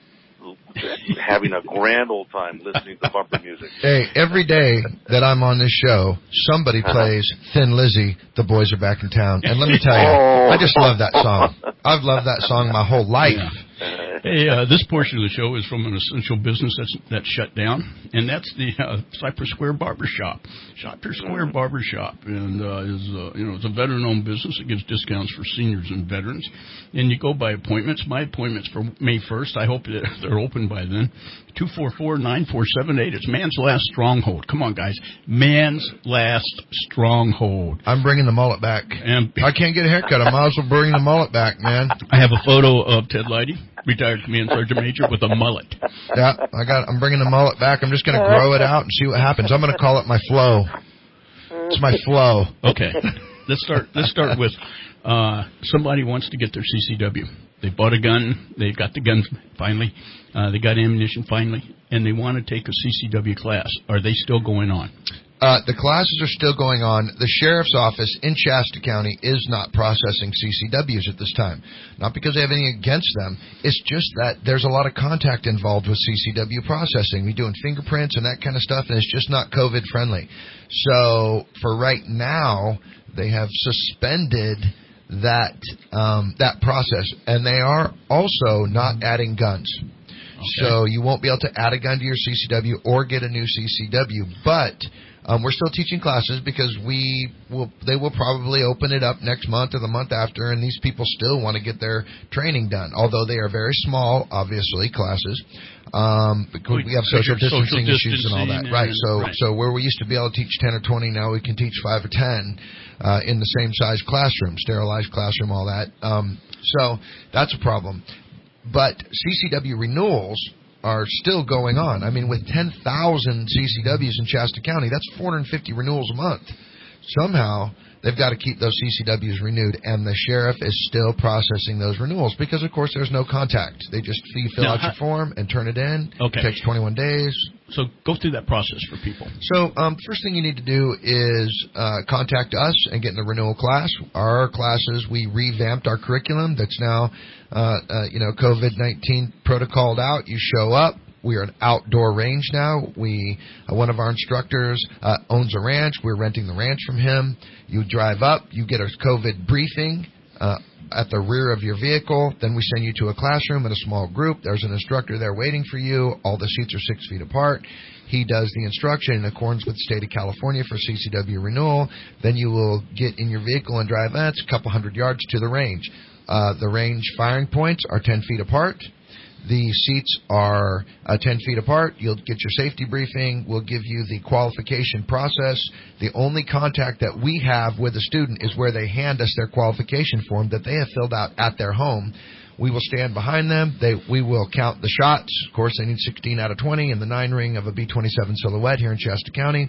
having a grand old time listening to bumper music. Hey, every day that I'm on this show, somebody plays Thin Lizzy, The Boys Are Back in Town. And let me tell you, I just love that song. I've loved that song my whole life. Yeah. Hey, this portion of the show is from an essential business that's shut down, and that's the Cypress Square Barbershop. Cypress Square Barbershop, and it's a veteran-owned business. It gives discounts for seniors and veterans, and you go by appointments. My appointment's for May 1st. I hope that they're open by then. 244-9478. It's Man's Last Stronghold. Come on, guys. Man's Last Stronghold. I'm bringing the mullet back. And I can't get a haircut. I might as well bring the mullet back, man. I have a photo of Ted Leidy, retired command sergeant major, with a mullet. Yeah, I'm bringing the mullet back. I'm just going to grow it out and see what happens. I'm going to call it my flow. It's my flow. Okay. Let's start with somebody wants to get their CCW. They bought a gun. They got the gun finally. They got ammunition finally, and they want to take a CCW class. Are they still going on? The classes are still going on. The sheriff's office in Shasta County is not processing CCWs at this time. Not because they have anything against them. It's just that there's a lot of contact involved with CCW processing. We're doing fingerprints and that kind of stuff, and it's just not COVID friendly. So for right now, they have suspended that process, and they are also not adding guns. Okay. So you won't be able to add a gun to your CCW or get a new CCW, but we're still teaching classes because they will probably open it up next month or the month after, and these people still want to get their training done, although they are very small, obviously, classes. Because we have social distancing issues and all that. Right. So where we used to be able to teach 10 or 20, now we can teach 5 or 10 in the same size classroom, sterilized classroom, all that. So that's a problem. But CCW renewals are still going on. I mean, with 10,000 CCWs in Shasta County, that's 450 renewals a month. Somehow, they've got to keep those CCWs renewed, and the sheriff is still processing those renewals because, of course, there's no contact. They just fill out your form and turn it in. Okay. It takes 21 days. So go through that process for people. So first thing you need to do is contact us and get in the renewal class. Our classes, we revamped our curriculum that's now, COVID-19 protocoled out. You show up. We are an outdoor range now. One of our instructors owns a ranch. We're renting the ranch from him. You drive up. You get a COVID briefing at the rear of your vehicle. Then we send you to a classroom in a small group. There's an instructor there waiting for you. All the seats are 6 feet apart. He does the instruction in accordance with the state of California for CCW renewal. Then you will get in your vehicle and drive. That's a couple hundred yards to the range. The range firing points are 10 feet apart. The seats are 10 feet apart. You'll get your safety briefing. We'll give you the qualification process. The only contact that we have with the student is where they hand us their qualification form that they have filled out at their home. We will stand behind them. We will count the shots. Of course, they need 16 out of 20 in the 9-ring of a B-27 Silhouette here in Shasta County.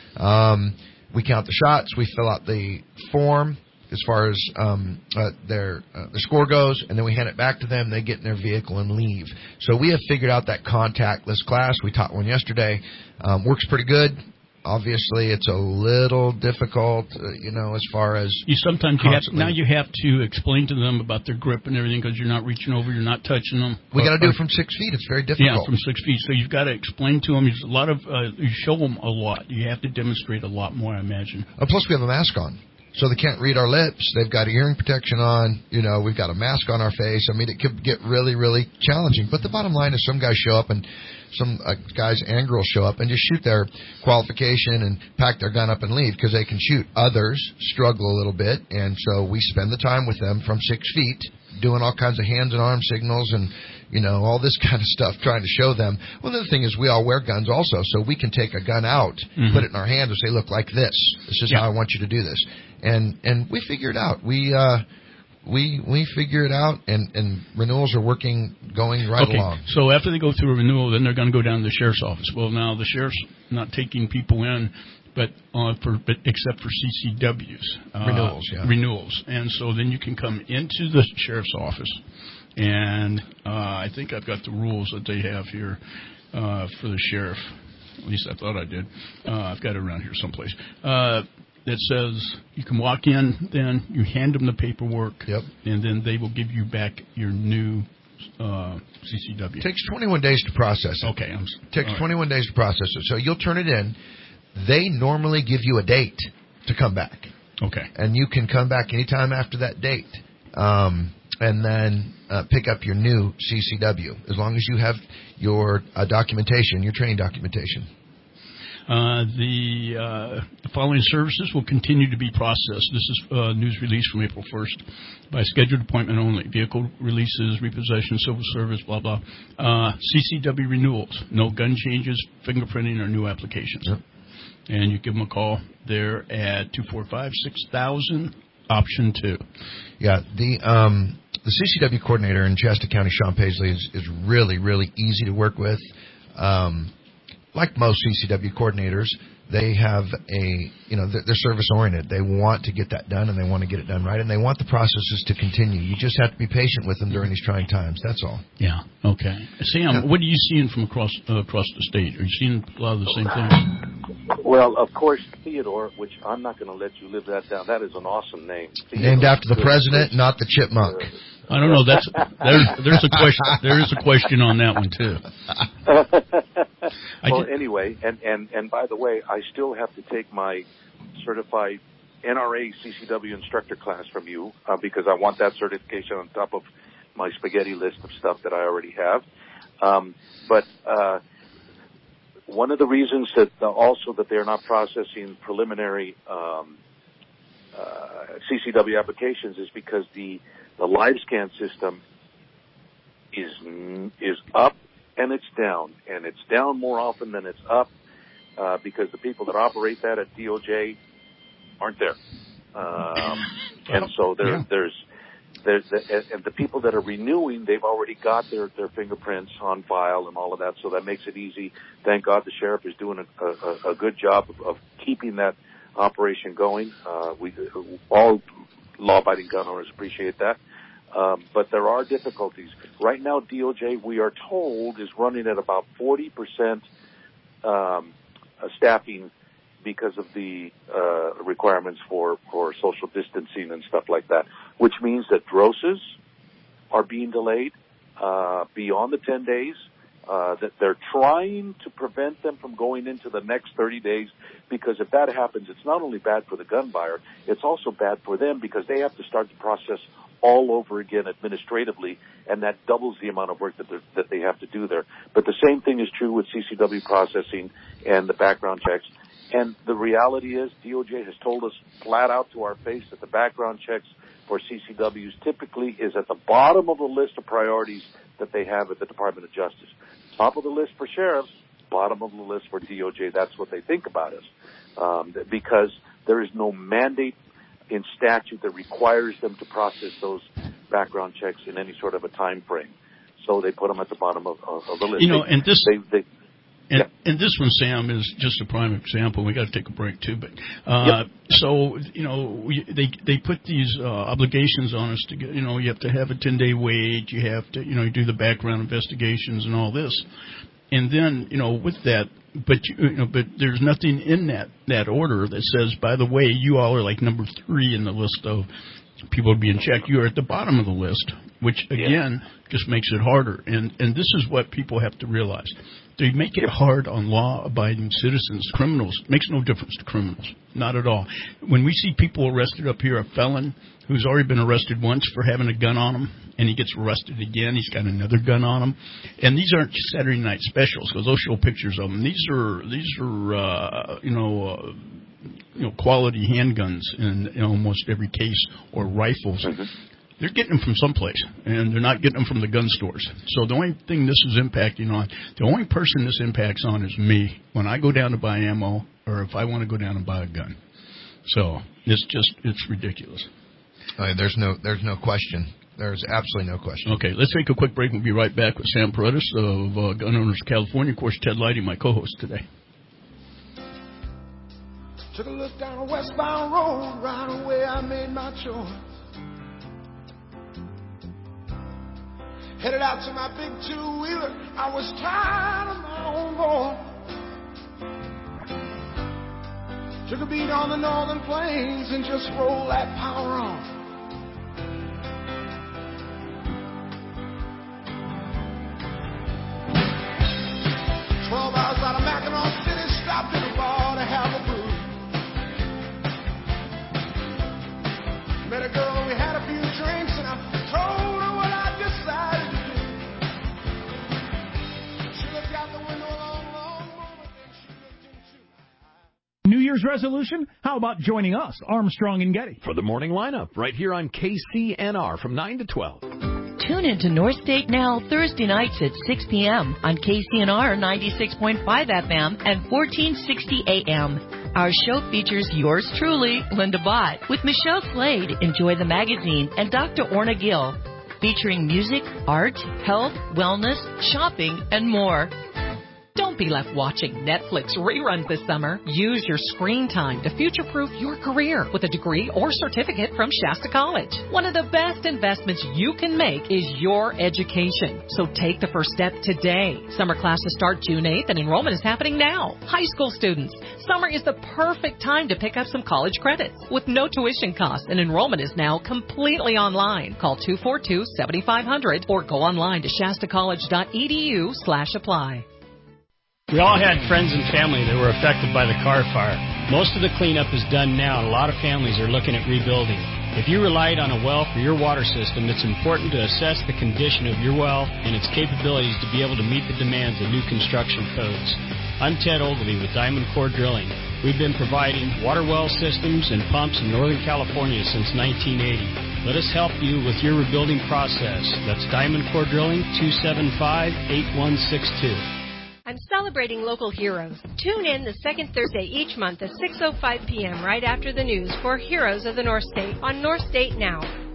We count the shots. We fill out the form as far as their score goes, and then we hand it back to them. They get in their vehicle and leave. So we have figured out that contactless class. We taught one yesterday. Works pretty good. Obviously, it's a little difficult, as far as sometimes you have to explain to them about their grip and everything because you're not reaching over, you're not touching them. We got to do it from 6 feet. It's very difficult. Yeah, from 6 feet. So you've got to explain to them. There's a lot of you show them a lot. You have to demonstrate a lot more, I imagine. Plus, we have a mask on. So they can't read our lips. They've got hearing protection on. We've got a mask on our face. I mean, it could get really, really challenging. But the bottom line is some guys show up and some guys and girls show up and just shoot their qualification and pack their gun up and leave because they can shoot. Others struggle a little bit, and so we spend the time with them from 6 feet doing all kinds of hands and arm signals and, all this kind of stuff, trying to show them. Well, the other thing is we all wear guns also, so we can take a gun out, put it in our hand and say, look, like this. This is how I want you to do this. And we figure it out. We figure it out, and renewals are going right along. So after they go through a renewal, then they're going to go down to the sheriff's office. Well, now the sheriff's not taking people in, but except for CCWs. Renewals. And so then you can come into the sheriff's office, and I think I've got the rules that they have here for the sheriff. At least I thought I did. I've got it around here someplace. That says you can walk in, then you hand them the paperwork, and then they will give you back your new CCW. It takes 21 days to process it. Okay. It takes 21 days to process it. So you'll turn it in. They normally give you a date to come back. Okay. And you can come back anytime after that date, and then pick up your new CCW, as long as you have your documentation, your training documentation. The following services will continue to be processed. This is news release from April 1st by scheduled appointment only. Vehicle releases, repossession, civil service, blah, blah. CCW renewals, no gun changes, fingerprinting, or new applications. Yep. And you give them a call there at 245-6000, option 2. Yeah, the CCW coordinator in Shasta County, Sean Paisley, is really, really easy to work with. Like most CCW coordinators, they have they're service-oriented. They want to get that done, and they want to get it done right, and they want the processes to continue. You just have to be patient with them during these trying times. That's all. Yeah, okay. Sam, what are you seeing from across the state? Are you seeing a lot of the same things? Well, of course, Theodore, which I'm not going to let you live that down. That is an awesome name. Theodore. Named after the president, not the chipmunk. I don't know. There's a question. There is a question on that one too. Well, anyway, and by the way, I still have to take my certified NRA CCW instructor class from you because I want that certification on top of my spaghetti list of stuff that I already have. But one of the reasons that also that they're not processing preliminary CCW applications is because the LiveScan system is up and it's down more often than it's up because the people that operate that at DOJ aren't there, and so there's and the people that are renewing, they've already got their fingerprints on file and all of that, so that makes it easy. Thank God the sheriff is doing a good job of keeping that operation going. We all law-abiding gun owners appreciate that. But there are difficulties. Right now, DOJ, we are told, is running at about 40% staffing because of the requirements for social distancing and stuff like that, which means that DROSs are being delayed beyond the 10 days, that they're trying to prevent them from going into the next 30 days, because if that happens, it's not only bad for the gun buyer, it's also bad for them because they have to start the process all over again administratively, and that doubles the amount of work that they have to do there. But the same thing is true with CCW processing and the background checks. And the reality is DOJ has told us flat out to our face that the background checks for CCWs typically is at the bottom of the list of priorities that they have at the Department of Justice. Top of the list for sheriffs, bottom of the list for DOJ. That's what they think about us, because there is no mandate in statute that requires them to process those background checks in any sort of a time frame. So they put them at the bottom of the list. And this one, Sam, is just a prime example. We got to take a break too, but so they put these obligations on us to get. You have to have a 10-day wait. You have to you do the background investigations and all this, and then with that. But but there's nothing in that order that says, by the way, you all are like number 3 in the list of people being checked. You are at the bottom of the list, which again just makes it harder. And this is what people have to realize. They make it hard on law-abiding citizens. Criminals makes no difference to criminals, not at all. When we see people arrested up here, a felon who's already been arrested once for having a gun on him, and he gets arrested again, he's got another gun on him. And these aren't Saturday night specials, because they'll show pictures of them. These are quality handguns in almost every case, or rifles. They're getting them from someplace, and they're not getting them from the gun stores. So the only thing this is impacting on, the only person this impacts on is me when I go down to buy ammo, or if I want to go down and buy a gun. So it's ridiculous. There's no question. There's absolutely no question. Okay, let's take a quick break. We'll be right back with Sam Paredes of Gun Owners of California. Of course, Ted Lighty, my co-host today. Took a look down a westbound road, right away I made my choice. Headed out to my big two-wheeler, I was tired of my own voice. Took a beat on the northern plains and just rolled that power on. "12 hours out of Mackinac City, stopped in a bar to have a brew. Met a girl and we had a few drinks, and I told her what I decided to do. She looked out the window a long, long moment, then she looked into my eyes." New Year's resolution? How about joining us, Armstrong and Getty? For the morning lineup, right here on KCNR from 9 to 12. Tune into North State Now Thursday nights at 6 p.m. on KCNR 96.5 FM and 1460 AM. Our show features yours truly, Linda Bott, with Michelle Slade, Enjoy the Magazine, and Dr. Orna Gill, featuring music, art, health, wellness, shopping, and more. Don't be left watching Netflix reruns this summer. Use your screen time to future-proof your career with a degree or certificate from Shasta College. One of the best investments you can make is your education. So take the first step today. Summer classes start June 8th and enrollment is happening now. High school students, summer is the perfect time to pick up some college credits with no tuition costs, and enrollment is now completely online. Call 242-7500 or go online to shastacollege.edu/apply. We all had friends and family that were affected by the Carr fire. Most of the cleanup is done now, and a lot of families are looking at rebuilding. If you relied on a well for your water system, it's important to assess the condition of your well and its capabilities to be able to meet the demands of new construction codes. I'm Ted Ogilvie with Diamond Core Drilling. We've been providing water well systems and pumps in Northern California since 1980. Let us help you with your rebuilding process. That's Diamond Core Drilling, 275-8162. I'm celebrating local heroes. Tune in the second Thursday each month at 6:05 p.m. right after the news for Heroes of the North State on North State Now.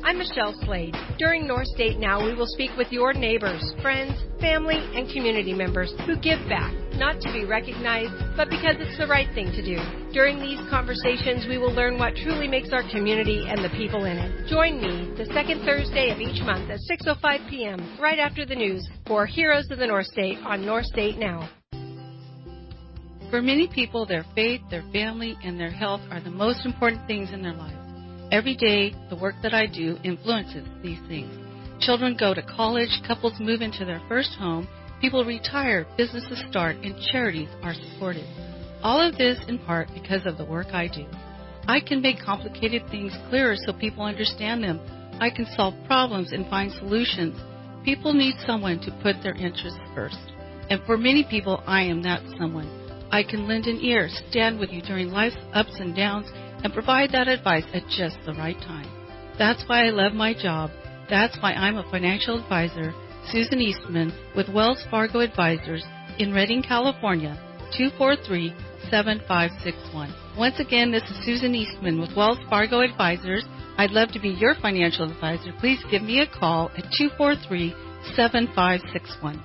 I'm Michelle Slade. During North State Now, we will speak with your neighbors, friends, family, and community members who give back, not to be recognized, but because it's the right thing to do. During these conversations, we will learn what truly makes our community and the people in it. Join me the second Thursday of each month at 6:05 p.m., right after the news, for Heroes of the North State on North State Now. For many people, their faith, their family, and their health are the most important things in their lives. Every day, the work that I do influences these things. Children go to college, couples move into their first home, people retire, businesses start, and charities are supported. All of this in part because of the work I do. I can make complicated things clearer so people understand them. I can solve problems and find solutions. People need someone to put their interests first. And for many people, I am that someone. I can lend an ear, stand with you during life's ups and downs, and provide that advice at just the right time. That's why I love my job. That's why I'm a financial advisor, Susan Eastman, with Wells Fargo Advisors in Redding, California, 243-7561. Once again, this is Susan Eastman with Wells Fargo Advisors. I'd love to be your financial advisor. Please give me a call at 243-7561.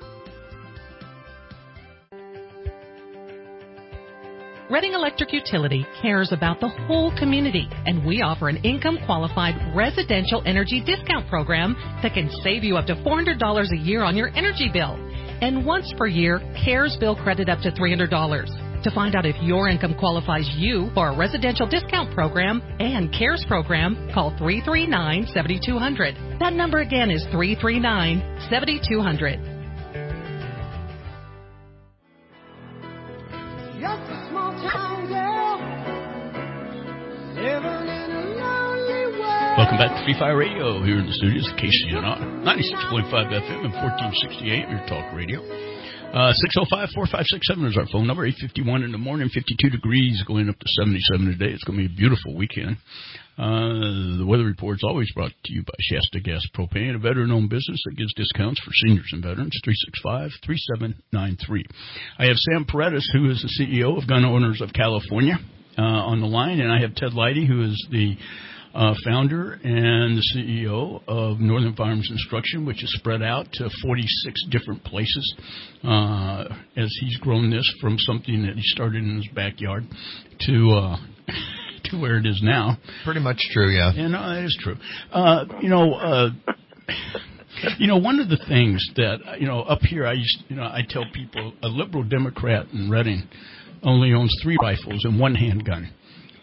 Redding Electric Utility cares about the whole community, and we offer an income-qualified residential energy discount program that can save you up to $400 a year on your energy bill. And once per year, CARES bill credit up to $300. To find out if your income qualifies you for a residential discount program and CARES program, call 339-7200. That number again is 339-7200. Welcome back to Free Fire Radio here in the studios at KCNR, 96.5 FM and 1468, your talk radio. 605-4567 is our phone number, 8:51 in the morning, 52 degrees, going up to 77 today. It's going to be a beautiful weekend. The weather report is always brought to you by Shasta Gas Propane, a veteran-owned business that gives discounts for seniors and veterans, 365-3793. I have Sam Paredes, who is the CEO of Gun Owners of California, on the line, and I have Ted Leidy, who is the founder and the CEO of Northern Firearms Instruction, which is spread out to 46 different places as he's grown this from something that he started in his backyard to where it is now. Pretty much true, yeah. Yeah, no, that is true. One of the things that, up here I tell people a liberal Democrat in Redding only owns 3 rifles and 1 handgun.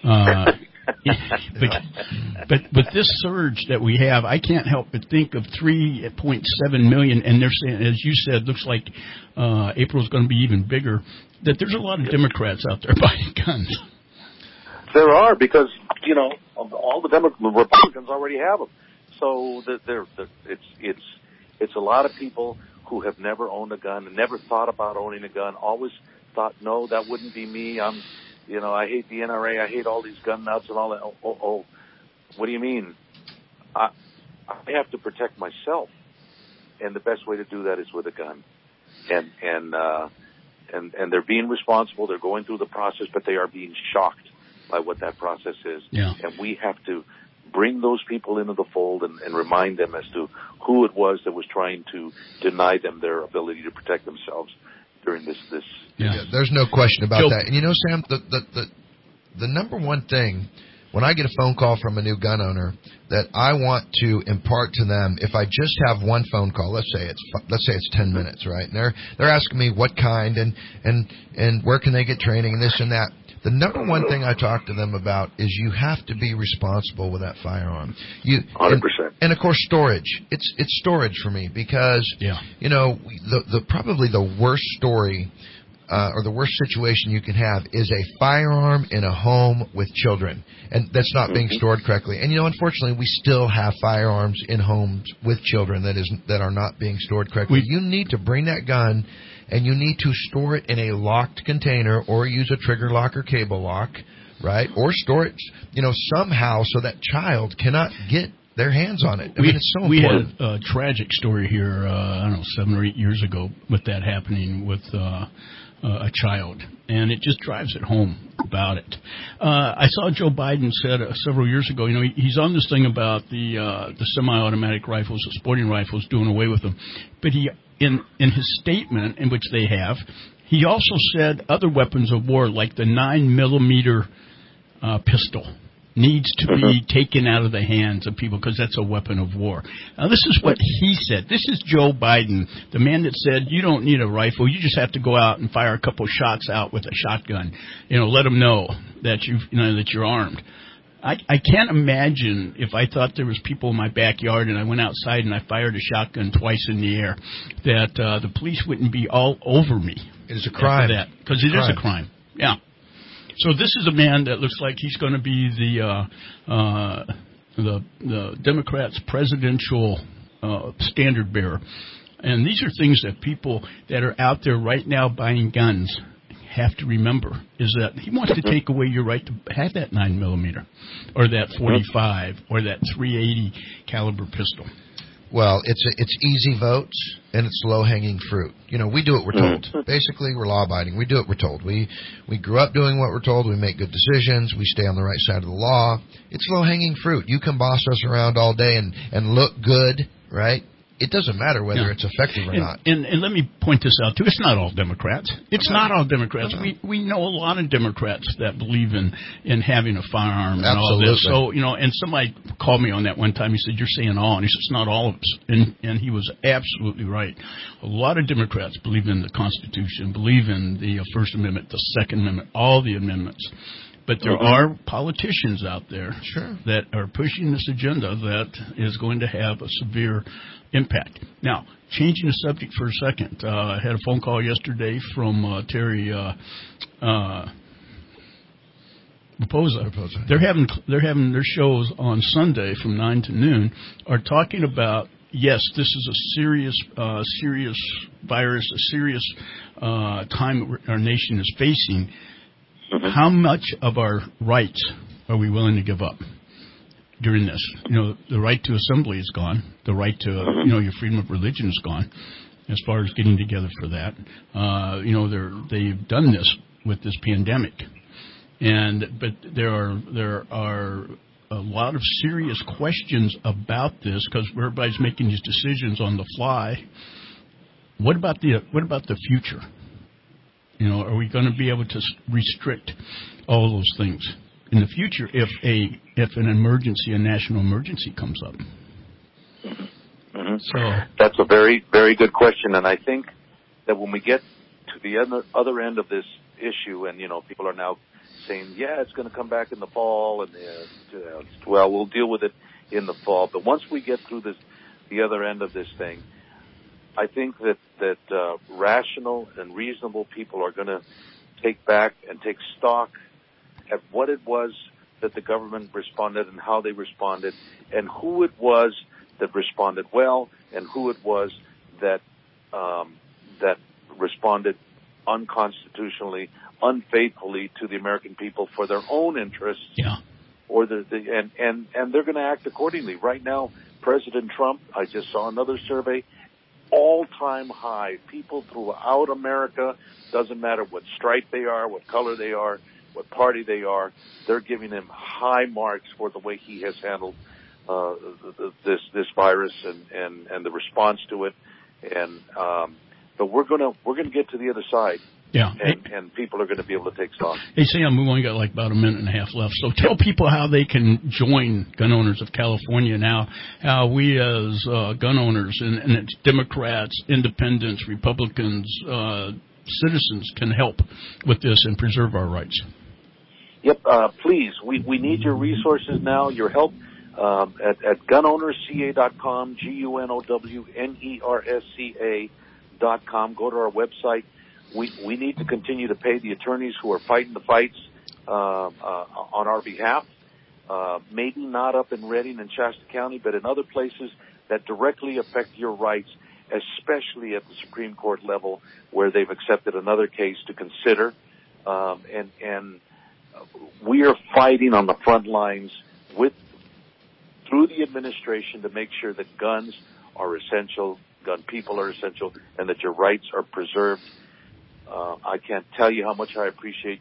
But with this surge that we have, I can't help but think of 3.7 million, and they're saying, as you said, looks like April's going to be even bigger, that there's a lot of Democrats out there buying guns. There are, because, all the Republicans already have them. So it's a lot of people who have never owned a gun and never thought about owning a gun, always thought, no, that wouldn't be me. I hate the NRA. I hate all these gun nuts and all that. Oh, what do you mean? I have to protect myself, and the best way to do that is with a gun. And they're being responsible. They're going through the process, but they are being shocked by what that process is. Yeah. And we have to bring those people into the fold and remind them as to who it was that was trying to deny them their ability to protect themselves during this. Yeah, there's no question about that. And Sam, the number one thing when I get a phone call from a new gun owner that I want to impart to them, if I just have one phone call, let's say it's 10 minutes, right? And they're asking me what kind and where can they get training and this and that. The number one thing I talk to them about is you have to be responsible with that firearm. 100%. And of course, storage. It's storage for me because, probably the worst story or the worst situation you can have is a firearm in a home with children, and that's not being stored correctly. And unfortunately, we still have firearms in homes with children that are not being stored correctly. You need to bring that gun, and you need to store it in a locked container, or use a trigger lock or cable lock, right? Or store it, somehow so that child cannot get their hands on it. It's so important. We had a tragic story here, 7 or 8 years ago with that happening with a child, and it just drives it home about it. I saw Joe Biden said several years ago, he's on this thing about the semi-automatic rifles, the sporting rifles, doing away with them. But he, in his statement, in which they have, he also said other weapons of war, like the 9mm pistol, needs to be taken out of the hands of people because that's a weapon of war. Now, this is what he said. This is Joe Biden, the man that said, you don't need a rifle. You just have to go out and fire a couple shots out with a shotgun. Let them know that that you're armed. I can't imagine if I thought there was people in my backyard and I went outside and I fired a shotgun twice in the air, that the police wouldn't be all over me. It is a crime. Because it is a crime. Yeah. So this is a man that looks like he's going to be the Democrats' presidential standard bearer. And these are things that people that are out there right now buying guns have to remember, is that he wants to take away your right to have that 9mm or that 45 or that .380 caliber pistol. Well, it's easy votes and it's low-hanging fruit. We do what we're told. Basically, we're law-abiding. We do what we're told. We grew up doing what we're told. We make good decisions. We stay on the right side of the law. It's low-hanging fruit. You can boss us around all day and look good, right? It doesn't matter whether it's effective or not. And let me point this out, too. It's not all Democrats. It's not all Democrats. We know a lot of Democrats that believe in having a firearm and all this. So, and somebody called me on that one time. He said, you're saying all. And he said, it's not all of us. And he was absolutely right. A lot of Democrats believe in the Constitution, believe in the First Amendment, the Second Amendment, all the amendments. But there are politicians out there that are pushing this agenda that is going to have a severe impact. Now, changing the subject for a second, I had a phone call yesterday from Terry Raposa. They're having their shows on Sunday from 9 to noon. Are talking about, yes, this is a serious virus, a serious time our nation is facing. How much of our rights are we willing to give up during this? The right to assembly is gone. The right to, your freedom of religion is gone as far as getting together for that. They've done this with this pandemic. But there are a lot of serious questions about this because everybody's making these decisions on the fly. What about the future? Are we going to be able to restrict all those things in the future if an emergency, a national emergency comes up? So that's a very, very good question, and I think that when we get to the other end of this issue, and people are now saying, yeah, it's going to come back in the fall, and well, we'll deal with it in the fall. But once we get through the other end of this thing, I think that rational and reasonable people are going to take back and take stock at what it was that the government responded and how they responded and who it was that responded well and who it was that responded unconstitutionally, unfaithfully to the American people for their own interests. Yeah. Or and they're going to act accordingly. Right now, President Trump, I just saw another survey, all-time high. People throughout America, doesn't matter what stripe they are, what color they are, what party they are, they're giving him high marks for the way he has handled this virus and the response to it. And but we're gonna get to the other side. Yeah. And people are going to be able to take stock. Hey, Sam, we've only got like about a minute and a half left. So tell people how they can join Gun Owners of California now, how we as gun owners and it's Democrats, independents, Republicans, citizens can help with this and preserve our rights. Yep, please. We need your resources now, your help at gunownersca.com, GUNOWNERSCA.com. Go to our website. We need to continue to pay the attorneys who are fighting the fights on our behalf. Maybe not up in Redding and Shasta County, but in other places that directly affect your rights, especially at the Supreme Court level, where they've accepted another case to consider. And we are fighting on the front lines through the administration to make sure that guns are essential, gun people are essential, and that your rights are preserved. I can't tell you how much I appreciate,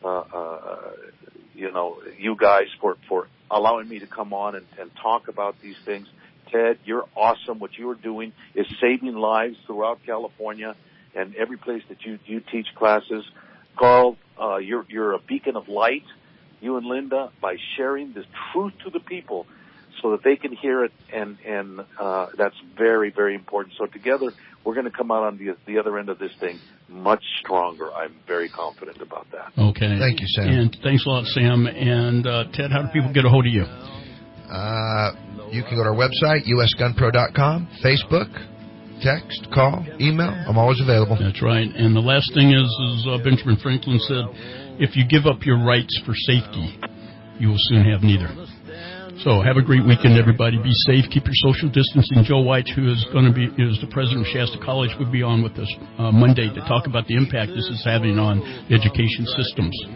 you guys for allowing me to come on and talk about these things. Ted, you're awesome. What you are doing is saving lives throughout California and every place that you teach classes. Carl, you're a beacon of light. You and Linda, by sharing the truth to the people so that they can hear it, and that's very, very important. So together, we're going to come out on the other end of this thing much stronger. I'm very confident about that. Okay. Thank you, Sam. And thanks a lot, Sam. And Ted, how do people get a hold of you? You can go to our website, usgunpro.com, Facebook, text, call, email. I'm always available. That's right. And the last thing is Benjamin Franklin said, if you give up your rights for safety, you will soon have neither. So have a great weekend, everybody. Be safe. Keep your social distancing. Joe White, who is the president of Shasta College, will be on with us Monday to talk about the impact this is having on education systems.